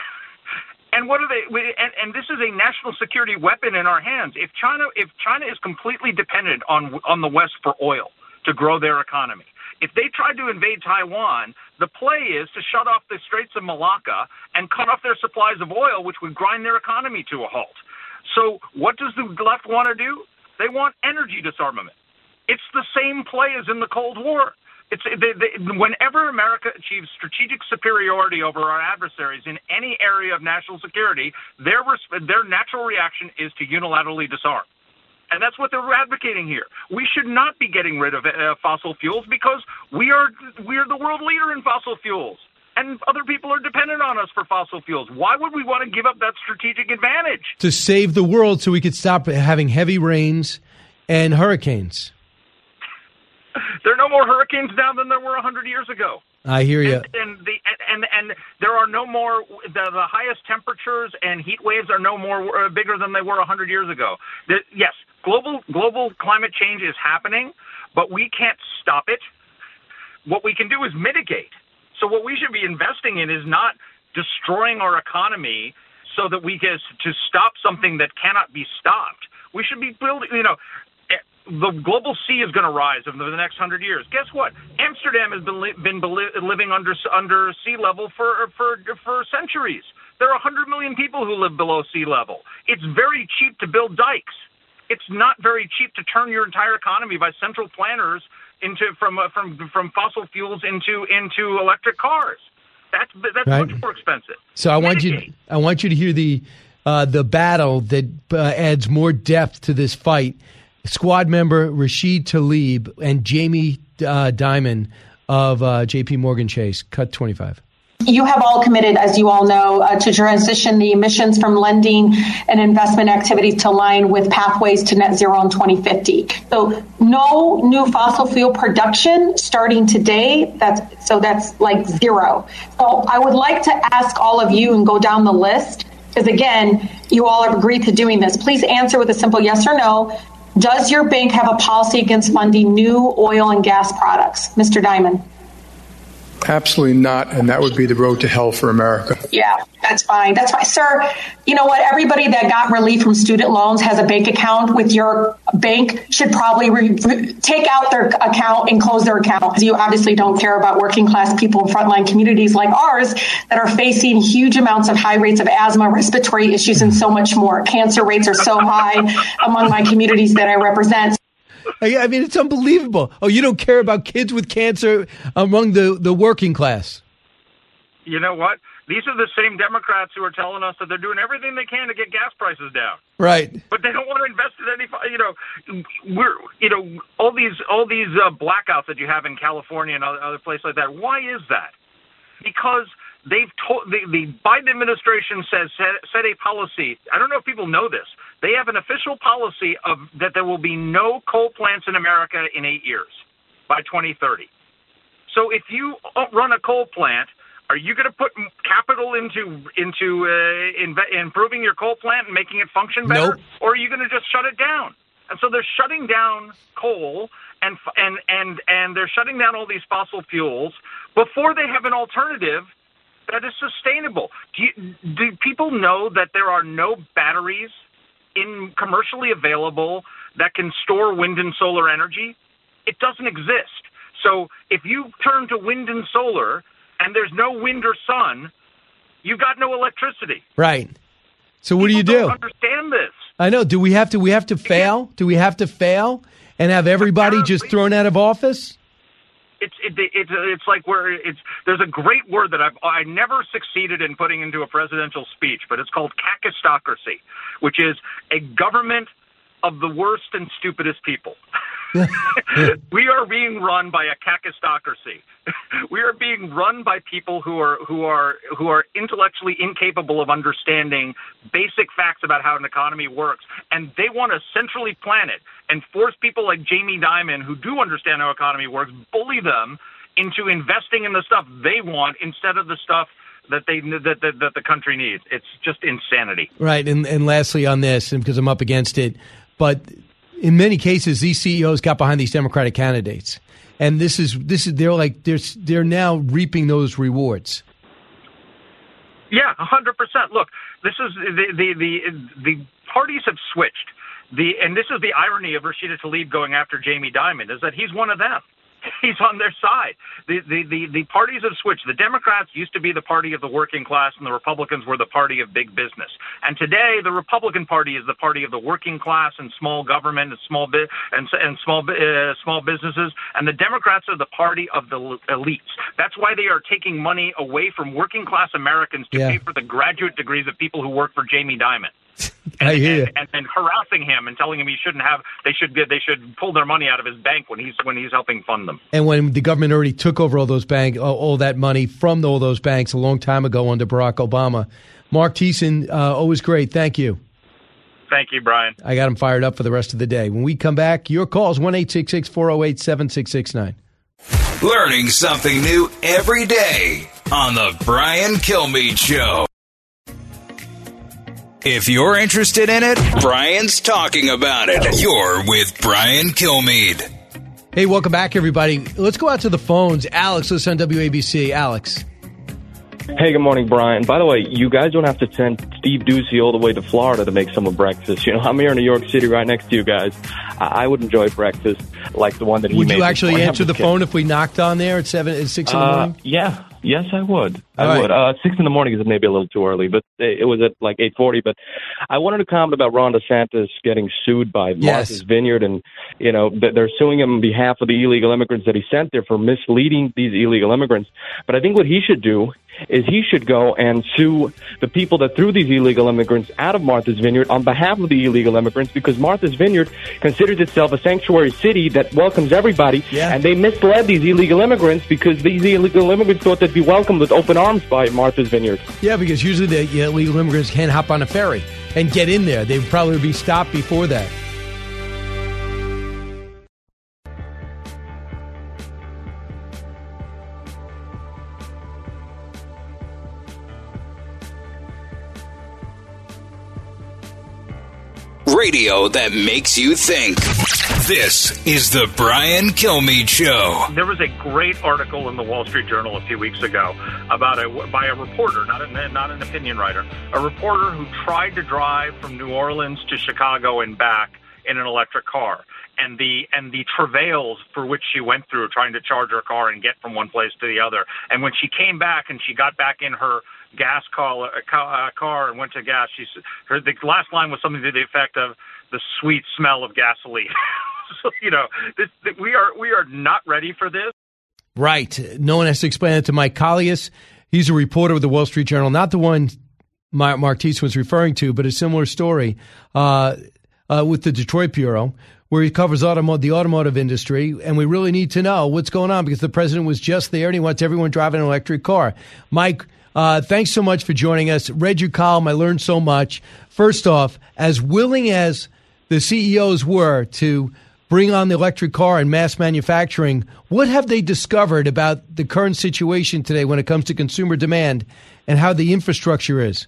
And what are they? We, and, and this is a national security weapon in our hands. If China, if China is completely dependent on on the West for oil to grow their economy, if they tried to invade Taiwan, the play is to shut off the Straits of Malacca and cut off their supplies of oil, which would grind their economy to a halt. So what does the left want to do? They want energy disarmament. It's the same play as in the Cold War. It's they, they, whenever America achieves strategic superiority over our adversaries in any area of national security, their their natural reaction is to unilaterally disarm. And that's what they're advocating here. We should not be getting rid of uh, fossil fuels because we are we are the world leader in fossil fuels. And other people are dependent on us for fossil fuels. Why would we want to give up that strategic advantage? To save the world so we could stop having heavy rains and hurricanes. There are no more hurricanes now than there were one hundred years ago. I hear you. And, and the and and there are no more the, the highest temperatures and heat waves are no more uh, bigger than they were one hundred years ago. The, yes, global global climate change is happening, but we can't stop it. What we can do is mitigate. So what we should be investing in is not destroying our economy so that we get to stop something that cannot be stopped. We should be building, you know, the global sea is going to rise over the next hundred years. Guess what? Amsterdam has been li- been beli- living under under sea level for for for centuries. There are one hundred million people who live below sea level. It's very cheap to build dikes. It's not very cheap to turn your entire economy by central planners into from uh, from from fossil fuels into into electric cars. That's that's Right. much more expensive. So I want you. I want you to hear the uh, the battle that uh, adds more depth to this fight. Squad member Rashid Tlaib and Jamie uh, Dimon of uh, J P Morgan Chase. Cut twenty-five. You have all committed, as you all know, uh, to transition the emissions from lending and investment activities to align with pathways to net zero in twenty fifty. So no new fossil fuel production starting today. That's so that's like zero. So I would like to ask all of you and go down the list, because again, you all have agreed to doing this. Please answer with a simple yes or no. Does your bank have a policy against funding new oil and gas products? Mister Dimon. Absolutely not, and that would be the road to hell for America. Yeah, that's fine. That's fine. Sir, you know what? Everybody that got relief from student loans has a bank account with your bank should probably re- take out their account and close their account, because you obviously don't care about working class people in frontline communities like ours that are facing huge amounts of high rates of asthma, respiratory issues, and so much more. Cancer rates are so high among my communities that I represent. I, I mean, it's unbelievable. Oh, you don't care about kids with cancer among the, the working class. You know what? These are the same Democrats who are telling us that they're doing everything they can to get gas prices down. Right. But they don't want to invest in any, you know, we're, you know, all these, all these uh, blackouts that you have in California and other, other places like that. Why is that? Because they've told, the, the Biden administration says, set, set a policy. I don't know if people know this. They have an official policy of that there will be no coal plants in America in eight years by twenty thirty. So if you run a coal plant, are you going to put capital into into uh, inve- improving your coal plant and making it function better, nope. or are you going to just shut it down? And so they're shutting down coal and and and and they're shutting down all these fossil fuels before they have an alternative that is sustainable. Do you, do people know that there are no batteries in commercially available that can store wind and solar energy? It doesn't exist. So if you turn to wind and solar and there's no wind or sun, you've got no electricity. Right. So what People do you do? Don't understand this. I know. Do we have to? We have to fail? Do we have to fail and have everybody Apparently, just thrown out of office? It's it, it's it's like where it's there's a great word that I've I never succeeded in putting into a presidential speech, but it's called kakistocracy, which is a government of the worst and stupidest people. We are being run by a kakistocracy. We are being run by people who are who are who are intellectually incapable of understanding basic facts about how an economy works, and they want to centrally plan it and force people like Jamie Dimon, who do understand how economy works, bully them into investing in the stuff they want instead of the stuff that they that, that, that the country needs. It's just insanity. Right. And and lastly on this, and because I'm up against it, but in many cases, these C E Os got behind these Democratic candidates, and this is this is they're like they're they're now reaping those rewards. Yeah, a hundred percent. Look, this is the the the the parties have switched. The and this is the irony of Rashida Tlaib going after Jamie Dimon is that he's one of them. He's on their side. The, the, the, the parties have switched. The Democrats used to be the party of the working class, and the Republicans were the party of big business. And today, the Republican Party is the party of the working class and small government and small bi- and, and small uh, small businesses. And the Democrats are the party of the elites. That's why they are taking money away from working class Americans to yeah. pay for the graduate degrees of people who work for Jamie Dimon. And, I hear you. and, and, and harassing him and telling him he shouldn't have. They should get. They should pull their money out of his bank when he's when he's helping fund them. And when the government already took over all those bank, all that money from all those banks a long time ago under Barack Obama. Mark Thiessen, uh, always great. Thank you. Thank you, Brian. I got him fired up for the rest of the day. When we come back, your calls one eight six six four zero eight seven six six nine. Learning something new every day on the Brian Kilmeade Show. If you're interested in it, Brian's talking about it. You're with Brian Kilmeade. Hey, welcome back, everybody. Let's go out to the phones. Alex, listen on W A B C. Alex. Hey, good morning, Brian. By the way, you guys don't have to send Steve Ducey all the way to Florida to make some of breakfast. You know, I'm here in New York City right next to you guys. I, I would enjoy breakfast like the one that he would made. Would you actually answer the kidding. phone if we knocked on there at seven, at six in the Uh, morning? yeah. Yes, I would. I All would. right. Uh, six in the morning is maybe a little too early, but it was at like eight forty. But I wanted to comment about Ron DeSantis getting sued by Yes. Martha's Vineyard, and you know th- they're suing him on behalf of the illegal immigrants that he sent there for misleading these illegal immigrants. But I think what he should do is he should go and sue the people that threw these illegal immigrants out of Martha's Vineyard on behalf of the illegal immigrants, because Martha's Vineyard considers itself a sanctuary city that welcomes everybody, Yeah. and they misled these illegal immigrants because these illegal immigrants thought they'd be welcomed with open arms by Martha's Vineyard. Yeah, because usually the illegal immigrants can't hop on a ferry and get in there. They'd probably be stopped before that. Radio that makes you think. This is the Brian Kilmeade Show. There was a great article in the Wall Street Journal a few weeks ago about a by a reporter, not a, not an opinion writer, a reporter who tried to drive from New Orleans to Chicago and back in an electric car, and the and the travails for which she went through trying to charge her car and get from one place to the other. And when she came back and she got back in her gas car, uh, car and went to gas, she her the last line was something to the effect of the sweet smell of gasoline. you know, this, we are we are not ready for this. Right. No one has to explain it to Mike Collius. He's a reporter with the Wall Street Journal, not the one Mark Teese was referring to, but a similar story uh, uh, with the Detroit Bureau, where he covers automo- the automotive industry, and we really need to know what's going on because the president was just there and he wants everyone driving an electric car. Mike, uh, thanks so much for joining us. Read your column. I learned so much. First off, as willing as the C E Os were to bring on the electric car and mass manufacturing, what have they discovered about the current situation today when it comes to consumer demand and how the infrastructure is?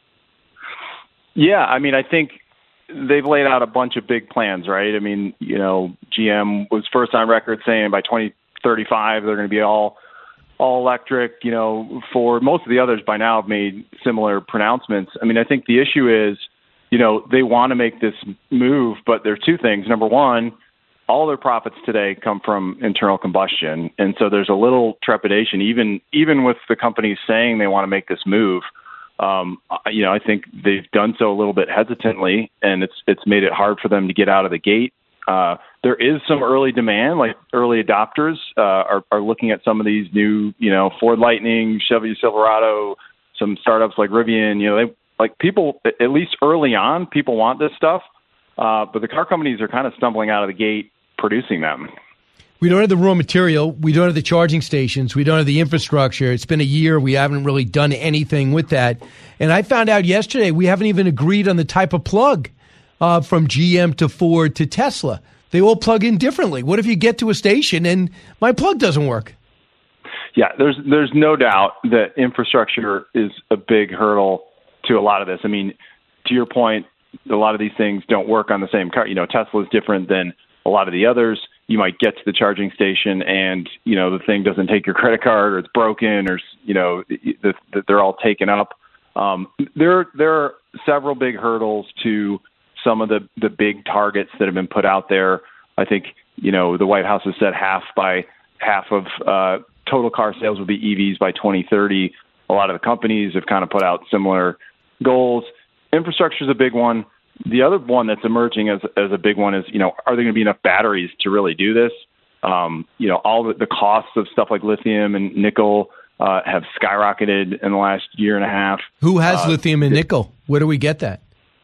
Yeah, I mean, I think they've laid out a bunch of big plans, right? I mean, you know, G M was first on record saying by twenty thirty-five they're going to be all all electric. You know, for most of the others by now have made similar pronouncements. I mean, I think the issue is, you know, they want to make this move, but there are two things. Number one, all their profits today come from internal combustion, and so there's a little trepidation, even even with the companies saying they want to make this move. Um, you know, I think they've done so a little bit hesitantly, and it's it's made it hard for them to get out of the gate. Uh, there is some early demand, like early adopters uh, are, are looking at some of these new, you know, Ford Lightning, Chevy Silverado, some startups like Rivian. You know, they like people at least early on. People want this stuff, uh, but the car companies are kind of stumbling out of the gate producing them. We don't have the raw material. We don't have the charging stations. We don't have the infrastructure. It's been a year. We haven't really done anything with that. And I found out yesterday we haven't even agreed on the type of plug uh, from G M to Ford to Tesla. They all plug in differently. What if you get to a station and my plug doesn't work? Yeah, there's there's no doubt that infrastructure is a big hurdle to a lot of this. I mean, to your point, a lot of these things don't work on the same car. You know, Tesla is different than a lot of the others. You might get to the charging station and, you know, the thing doesn't take your credit card or it's broken or, you know, the, the, they're all taken up. Um, there, there are several big hurdles to some of the, the big targets that have been put out there. I think, you know, the White House has said half by half of uh, total car sales will be E Vs by twenty thirty. A lot of the companies have kind of put out similar goals. Infrastructure is a big one. The other one that's emerging as as a big one is, you know, are there going to be enough batteries to really do this? Um, you know, all the, the costs of stuff like lithium and nickel uh, have skyrocketed in the last year and a half. Who has uh, lithium and nickel? Where do we get that?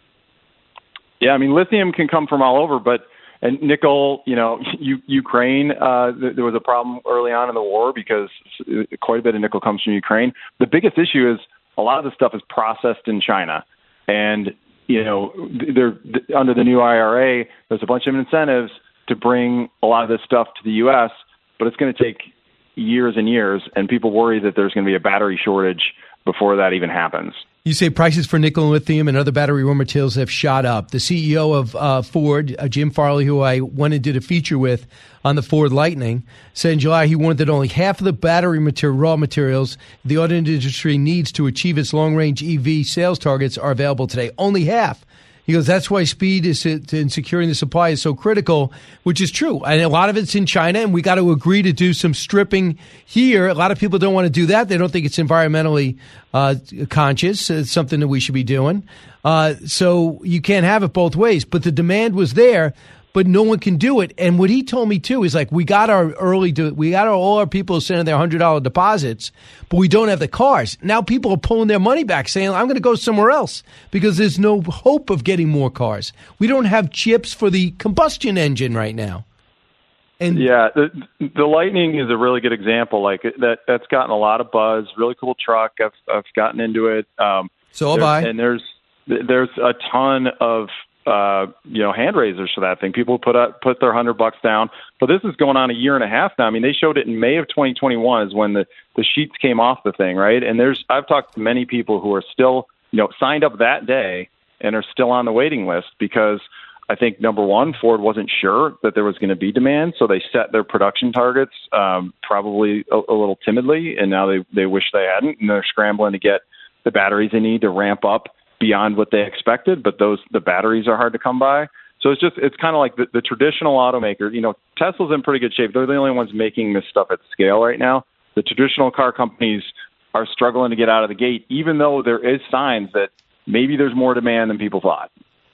Yeah, I mean, lithium can come from all over, but and nickel, you know, U- Ukraine, uh, th- there was a problem early on in the war because quite a bit of nickel comes from Ukraine. The biggest issue is a lot of the stuff is processed in China, and you know, they're under the new I R A, there's a bunch of incentives to bring a lot of this stuff to the U S, but it's going to take years and years, and people worry that there's going to be a battery shortage before that even happens. You say prices for nickel and lithium and other battery raw materials have shot up. The C E O of uh, Ford, uh, Jim Farley, who I went and did a feature with on the Ford Lightning, said in July he warned that only half of the battery material, raw materials the auto industry needs to achieve its long-range E V sales targets are available today. Only half. He goes, that's why speed is in securing the supply is so critical, which is true. And a lot of it's in China, and we got to agree to do some stripping here. A lot of people don't want to do that. They don't think it's environmentally uh, conscious. It's something that we should be doing. Uh, so you can't have it both ways. But the demand was there, but no one can do it. And what he told me, too, is like we got our early, do- we got our, all our people sending their one hundred dollars deposits, but we don't have the cars. Now people are pulling their money back saying, I'm going to go somewhere else because there's no hope of getting more cars. We don't have chips for the combustion engine right now. And yeah, the, the Lightning is a really good example. Like that, that's gotten a lot of buzz. Really cool truck. I've, I've gotten into it. Um, so have I. And there's, there's a ton of, uh, you know, hand raisers for that thing. People put up, put their hundred bucks down, but this is going on a year and a half now. I mean, they showed it in May of twenty twenty-one is when the, the sheets came off the thing. Right. And there's, I've talked to many people who are still, you know, signed up that day and are still on the waiting list because I think number one, Ford wasn't sure that there was going to be demand. So they set their production targets, um, probably a, a little timidly. And now they, they wish they hadn't, and they're scrambling to get the batteries they need to ramp up beyond what they expected, but those the batteries are hard to come by. So it's just it's kind of like the, the traditional automaker. You know, Tesla's in pretty good shape. They're the only ones making this stuff at scale right now. The traditional car companies are struggling to get out of the gate, even though there is signs that maybe there's more demand than people thought.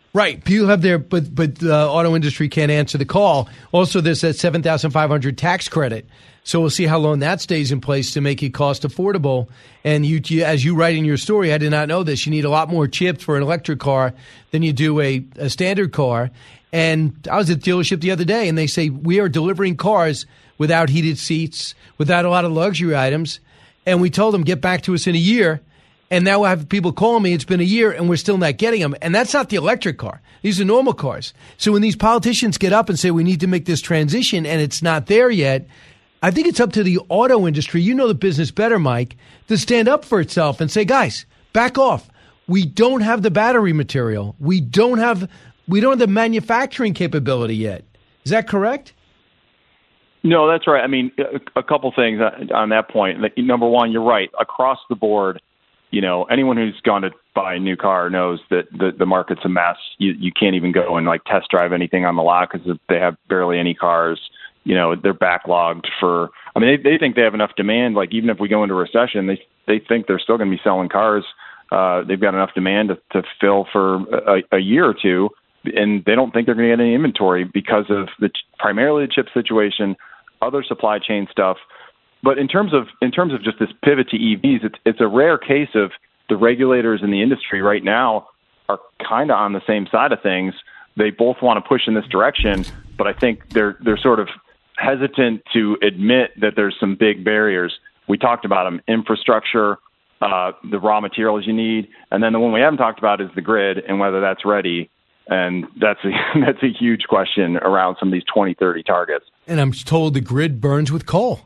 Right. People have their, but but the auto industry can't answer the call. Also, there's that seven thousand five hundred tax credit. So we'll see how long that stays in place to make it cost affordable. And you, you, as you write in your story, I did not know this, you need a lot more chips for an electric car than you do a, a standard car. And I was at the dealership the other day, and they say, we are delivering cars without heated seats, without a lot of luxury items. And we told them, get back to us in a year. And now I have people calling me, it's been a year, and we're still not getting them. And that's not the electric car. These are normal cars. So when these politicians get up and say we need to make this transition and it's not there yet, I think it's up to the auto industry, you know the business better, Mike, to stand up for itself and say, guys, back off. We don't have the battery material. We don't have we don't have the manufacturing capability yet. Is that correct? No, that's right. I mean, a, a couple things on that point. Number one, you're right. Across the board, you know, anyone who's gone to buy a new car knows that the, the market's a mess. You, you can't even go and like test drive anything on the lot because they have barely any cars. You know, they're backlogged for, I mean, they, they think they have enough demand. Like even if we go into a recession, they they think they're still going to be selling cars. Uh, they've got enough demand to, to fill for a, a year or two. And they don't think they're going to get any inventory because of the primarily the chip situation, other supply chain stuff. But in terms of in terms of just this pivot to E Vs, it's it's a rare case of the regulators in the industry right now are kind of on the same side of things. They both want to push in this direction, but I think they're they're sort of hesitant to admit that there's some big barriers. We talked about them: infrastructure, uh, the raw materials you need, and then the one we haven't talked about is the grid and whether that's ready. And that's a that's a huge question around some of these twenty thirty targets. And I'm told the grid burns with coal.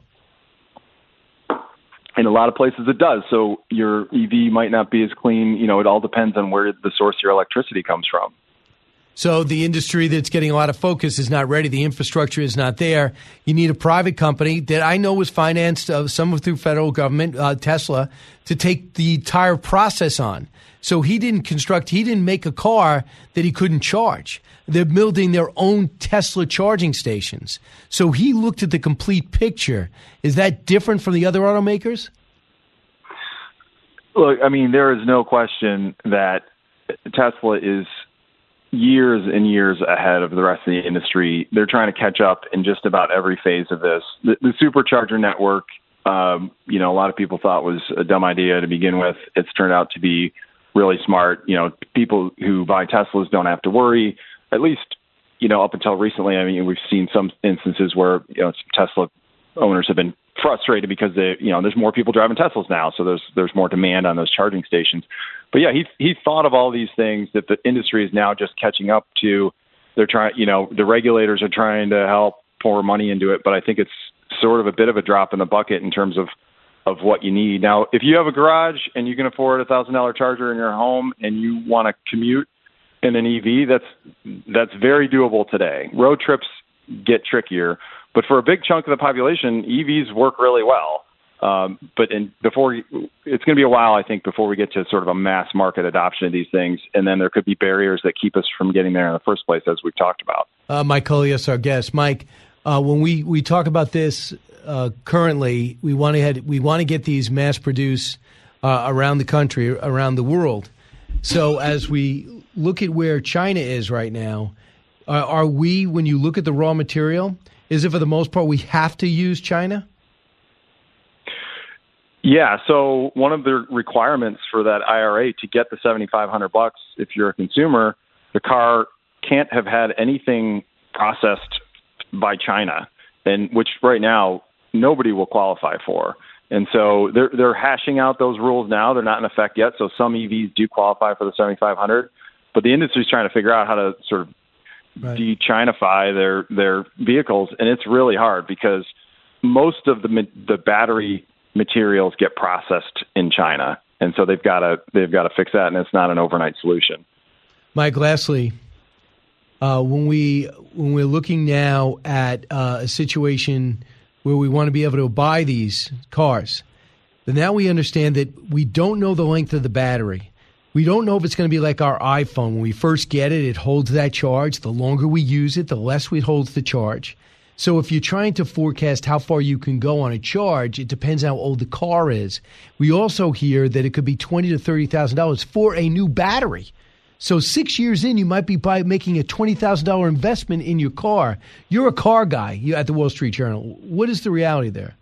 In a lot of places it does. So your E V might not be as clean. You know, it all depends on where the source of your electricity comes from. So the industry that's getting a lot of focus is not ready. The infrastructure is not there. You need a private company that I know was financed, uh, some through federal government, uh, Tesla, to take the entire process on. So he didn't construct, he didn't make a car that he couldn't charge. They're building their own Tesla charging stations. So he looked at the complete picture. Is that different from the other automakers? Look, I mean, there is no question that Tesla is years and years ahead of the rest of the industry. They're trying to catch up in just about every phase of this. The, the supercharger network, um, you know, a lot of people thought was a dumb idea to begin with. It's turned out to be really smart. You know, people who buy Teslas don't have to worry. At least, you know, up until recently, I mean, we've seen some instances where, you know, some Tesla owners have been frustrated because they, you know, there's more people driving Teslas now, so there's there's more demand on those charging stations. But yeah, he he thought of all these things that the industry is now just catching up to. They're trying, you know, the regulators are trying to help pour money into it, but I think it's sort of a bit of a drop in the bucket in terms of of what you need. Now, if you have a garage and you can afford a thousand dollar charger in your home and you want to commute in an E V, that's that's very doable today. Road trips get trickier, but for a big chunk of the population, E Vs work really well. Um, but in, before it's going to be a while, I think, before we get to sort of a mass market adoption of these things, and then there could be barriers that keep us from getting there in the first place, as we've talked about. Uh, Mike Colias, our guest. Mike, uh, when we, we talk about this uh, currently, we want to we want to get these mass produced uh, around the country, around the world. So as we look at where China is right now, uh, are we, when you look at the raw material, is it for the most part we have to use China? Yeah, so one of the requirements for that I R A to get the seventy-five hundred bucks, if you're a consumer, the car can't have had anything processed by China, and which right now nobody will qualify for. And so they're they're hashing out those rules now. They're not in effect yet, so some E Vs do qualify for the seventy-five hundred, but the industry's trying to figure out how to sort of right. de-Chinify their their vehicles, and it's really hard because most of the the battery materials get processed in China, and so they've got to they've got to fix that, and it's not an overnight solution. Mike, lastly, uh, when we when we're looking now at uh, a situation where we want to be able to buy these cars, then now we understand that we don't know the length of the battery. We don't know if it's going to be like our iPhone. When we first get it, it holds that charge. The longer we use it, the less it holds the charge. So if you're trying to forecast how far you can go on a charge, it depends how old the car is. We also hear that it could be twenty thousand to thirty thousand dollars for a new battery. So six years in, you might be by making a twenty thousand dollars investment in your car. You're a car guy you at the Wall Street Journal. What is the reality there?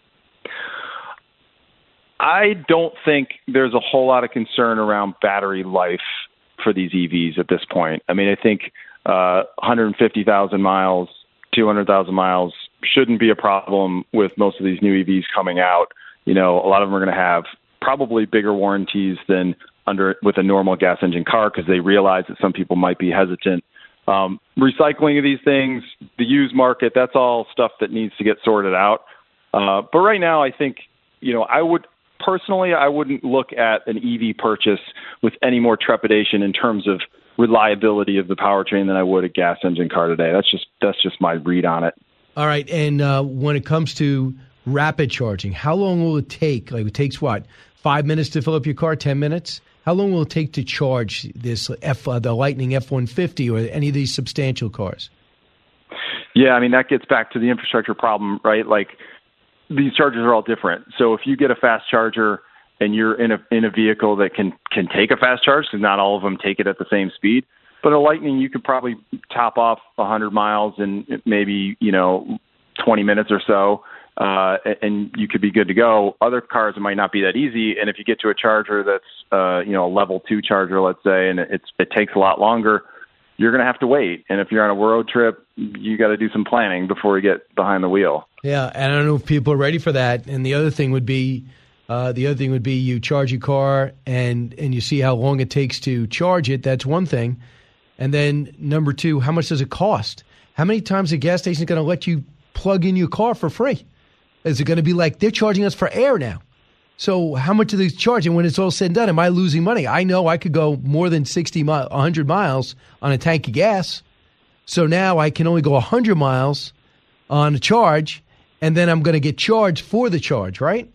I don't think there's a whole lot of concern around battery life for these E Vs at this point. I mean, I think uh, one hundred fifty thousand miles, two hundred thousand miles shouldn't be a problem with most of these new E Vs coming out. You know, a lot of them are going to have probably bigger warranties than under with a normal gas engine car because they realize that some people might be hesitant. Um, recycling of these things, the used market, that's all stuff that needs to get sorted out. Uh, but right now, I think, you know, I would personally, I wouldn't look at an E V purchase with any more trepidation in terms of reliability of the powertrain than I would a gas engine car today. That's just that's just my read on it. All right, and uh, when it comes to rapid charging, how long will it take? Like it takes what, five minutes to fill up your car, ten minutes? How long will it take to charge this F, uh, the Lightning F one fifty or any of these substantial cars? Yeah, I mean, that gets back to the infrastructure problem, right? Like, these chargers are all different. So if you get a fast charger and you're in a in a vehicle that can, can take a fast charge, because not all of them take it at the same speed, but a Lightning, you could probably top off one hundred miles in maybe, you know, twenty minutes or so, uh, and you could be good to go. Other cars, it might not be that easy. And if you get to a charger that's, uh, you know, a level two charger, let's say, and it's, it takes a lot longer, you're going to have to wait. And if you're on a road trip, you got to do some planning before you get behind the wheel. Yeah, and I don't know if people are ready for that. And the other thing would be, uh, the other thing would be you charge your car and, and you see how long it takes to charge it. That's one thing. And then number two, how much does it cost? How many times a gas station is going to let you plug in your car for free? Is it going to be like they're charging us for air now? So how much are they charging when it's all said and done? Am I losing money? I know I could go more than sixty, one hundred miles on a tank of gas. So now I can only go one hundred miles on a charge, and then I'm going to get charged for the charge, right?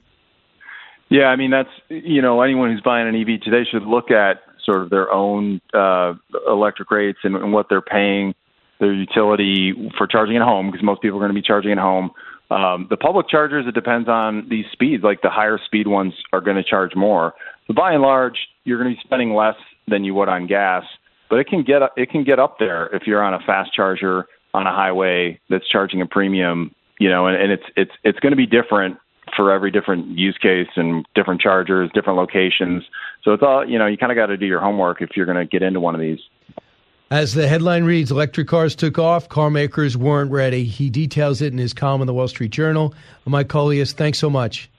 Yeah, I mean, that's, you know, anyone who's buying an E V today should look at sort of their own uh, electric rates and, and what they're paying their utility for charging at home, because most people are going to be charging at home. Um, the public chargers, it depends on these speeds. Like the higher speed ones are going to charge more. So by and large, you're going to be spending less than you would on gas, but it can get it can get up there if you're on a fast charger on a highway that's charging a premium. You know, and, and it's it's it's going to be different for every different use case and different chargers, different locations. So it's all, you know, you kind of got to do your homework if you're going to get into one of these. As the headline reads, electric cars took off, car makers weren't ready. He details it in his column in the Wall Street Journal. Mike Coleus, thanks so much.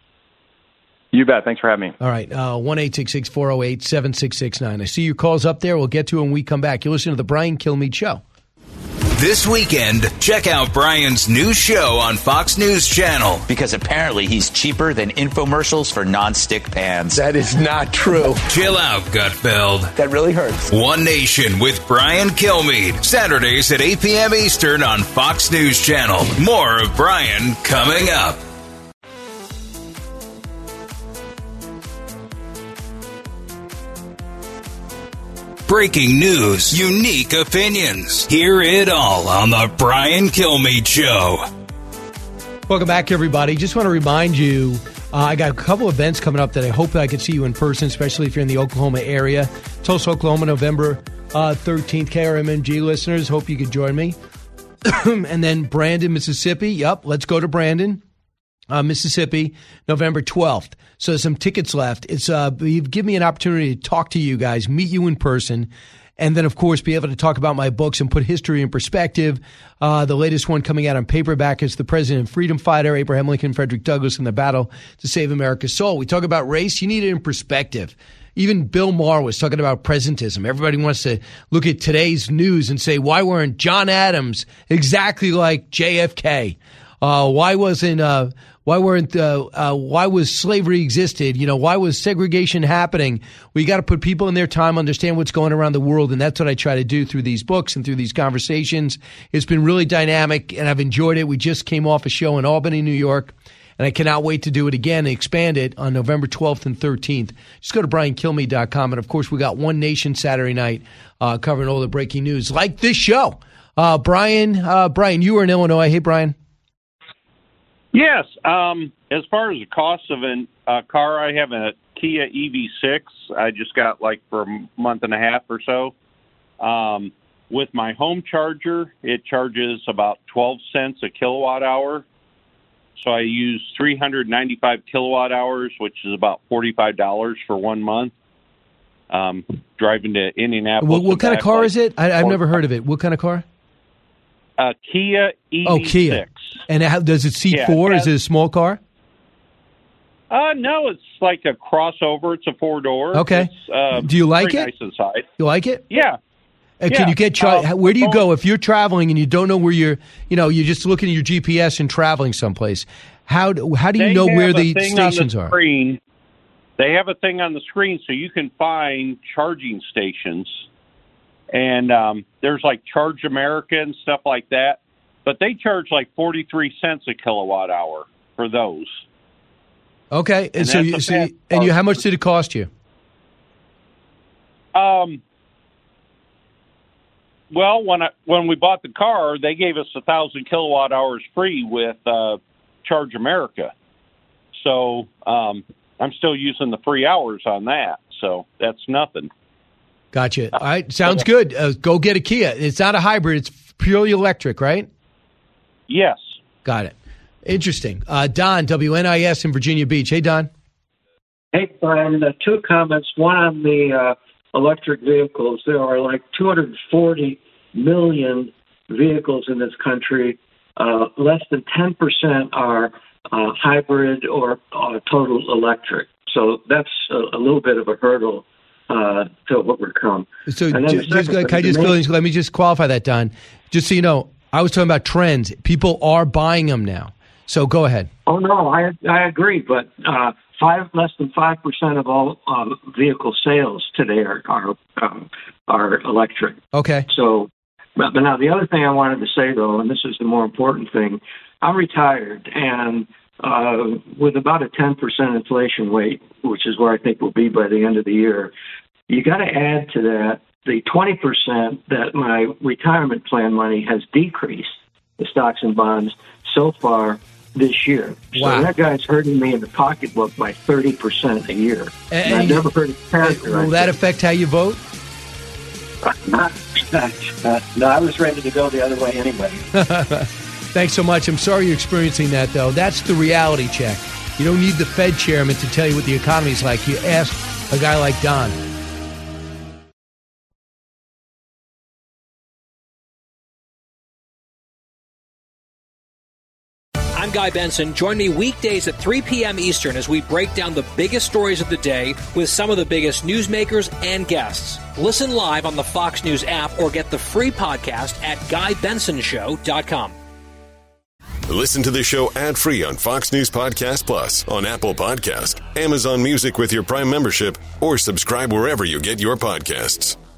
You bet. Thanks for having me. All right. Uh, one eight six six, four oh eight, seven six six nine. I see your calls up there. We'll get to them when we come back. You listen to the Brian Kilmeade Show. This weekend, check out Brian's new show on Fox News Channel. Because apparently he's cheaper than infomercials for nonstick pans. That is not true. Chill out, Gutfeld. That really hurts. One Nation with Brian Kilmeade. Saturdays at eight p.m. Eastern on Fox News Channel. More of Brian coming up. Breaking news, unique opinions. Hear it all on the Brian Kilmeade Show. Welcome back, everybody. Just want to remind you, uh, I got a couple events coming up that I hope that I could see you in person, especially if you're in the Oklahoma area. Tulsa, Oklahoma, November uh, thirteenth. K R M N G listeners, hope you could join me. And then Brandon, Mississippi. Yep, let's go to Brandon. Uh, Mississippi, November twelfth. So there's some tickets left. It's uh, you've given me an opportunity to talk to you guys, meet you in person, and then, of course, be able to talk about my books and put history in perspective. Uh, the latest one coming out on paperback is The President and Freedom Fighter, Abraham Lincoln, Frederick Douglass, and the Battle to Save America's Soul. We talk about race. You need it in perspective. Even Bill Maher was talking about presentism. Everybody wants to look at today's news and say, why weren't John Adams exactly like J F K? Uh, why wasn't, uh, why weren't, uh, uh, why was slavery existed? You know, why was segregation happening? We got to put people in their time, understand what's going around the world. And that's what I try to do through these books and through these conversations. It's been really dynamic and I've enjoyed it. We just came off a show in Albany, New York, and I cannot wait to do it again and expand it on November twelfth and thirteenth. Just go to brian kilmeade dot com. And of course, we got One Nation Saturday night, uh, covering all the breaking news like this show. Uh, Brian, uh, Brian, you were in Illinois. Hey, Brian. Yes. Um, as far as the cost of a uh, car, I have a Kia E V six. I just got like for a month and a half or so. Um, with my home charger, it charges about twelve cents a kilowatt hour. So I use three hundred ninety-five kilowatt hours, which is about forty-five dollars for one month. Um, driving to Indianapolis. What, what kind of car like, is it? I, I've never heard of it. What kind of car? Uh, Kia E V six. Oh, Kia. And how, does it seat yeah, four? It has, is it a small car? Uh, no, it's like a crossover. It's a four-door. Okay. It's, uh, do you like very it? Nice inside. You like it? Yeah. Uh, yeah. Can you get? Char- uh, where do you go if you're traveling and you don't know where you're? You know, you're just looking at your G P S and traveling someplace. How do, how do you they know where the thing stations on the are? Screen. They have a thing on the screen so you can find charging stations, and um, there's like Charge America and stuff like that. But they charge like forty-three cents a kilowatt hour for those. Okay, and, And so, that's you, the so you, best and you, part. how much did it cost you? Um. Well, when I when we bought the car, they gave us a thousand kilowatt hours free with uh, Charge America. So um, I'm still using the free hours on that. So that's nothing. Gotcha. All right, sounds good. Uh, go get a Kia. It's not a hybrid; it's purely electric, right? Yes. Got it. Interesting. Uh, Don, W N I S in Virginia Beach. Hey, Don. Hey, Brian. Uh, two comments. One on the uh, electric vehicles. There are like two hundred forty million vehicles in this country. Uh, less than ten percent are uh, hybrid or uh, total electric. So that's a, a little bit of a hurdle uh, to overcome. So And then just, the just, second can I thing, just the go, main- let me just qualify that, Don. Just so you know, I was talking about trends. People are buying them now. So go ahead. Oh no, I I agree, but uh, five less than five percent of all uh, vehicle sales today are are, um, are electric. Okay. So, but, but now the other thing I wanted to say though, and this is the more important thing, I'm retired, and uh, with about a ten percent inflation rate, which is where I think we'll be by the end of the year, you got to add to that the twenty percent that my retirement plan money has decreased, the stocks and bonds, so far this year. Wow. So that guy's hurting me in the pocketbook by thirty percent a year. And, And I've never heard it characterized. Will that affect how you vote? uh, no, I was ready to go the other way anyway. Thanks so much. I'm sorry you're experiencing that, though. That's the reality check. You don't need the Fed chairman to tell you what the economy's like. You ask a guy like Don. I'm Guy Benson. Join me weekdays at three p.m. Eastern as we break down the biggest stories of the day with some of the biggest newsmakers and guests. Listen live on the Fox News app or get the free podcast at guy benson show dot com. Listen to the show ad-free on Fox News Podcast Plus, on Apple Podcast, Amazon Music with your Prime membership, or subscribe wherever you get your podcasts.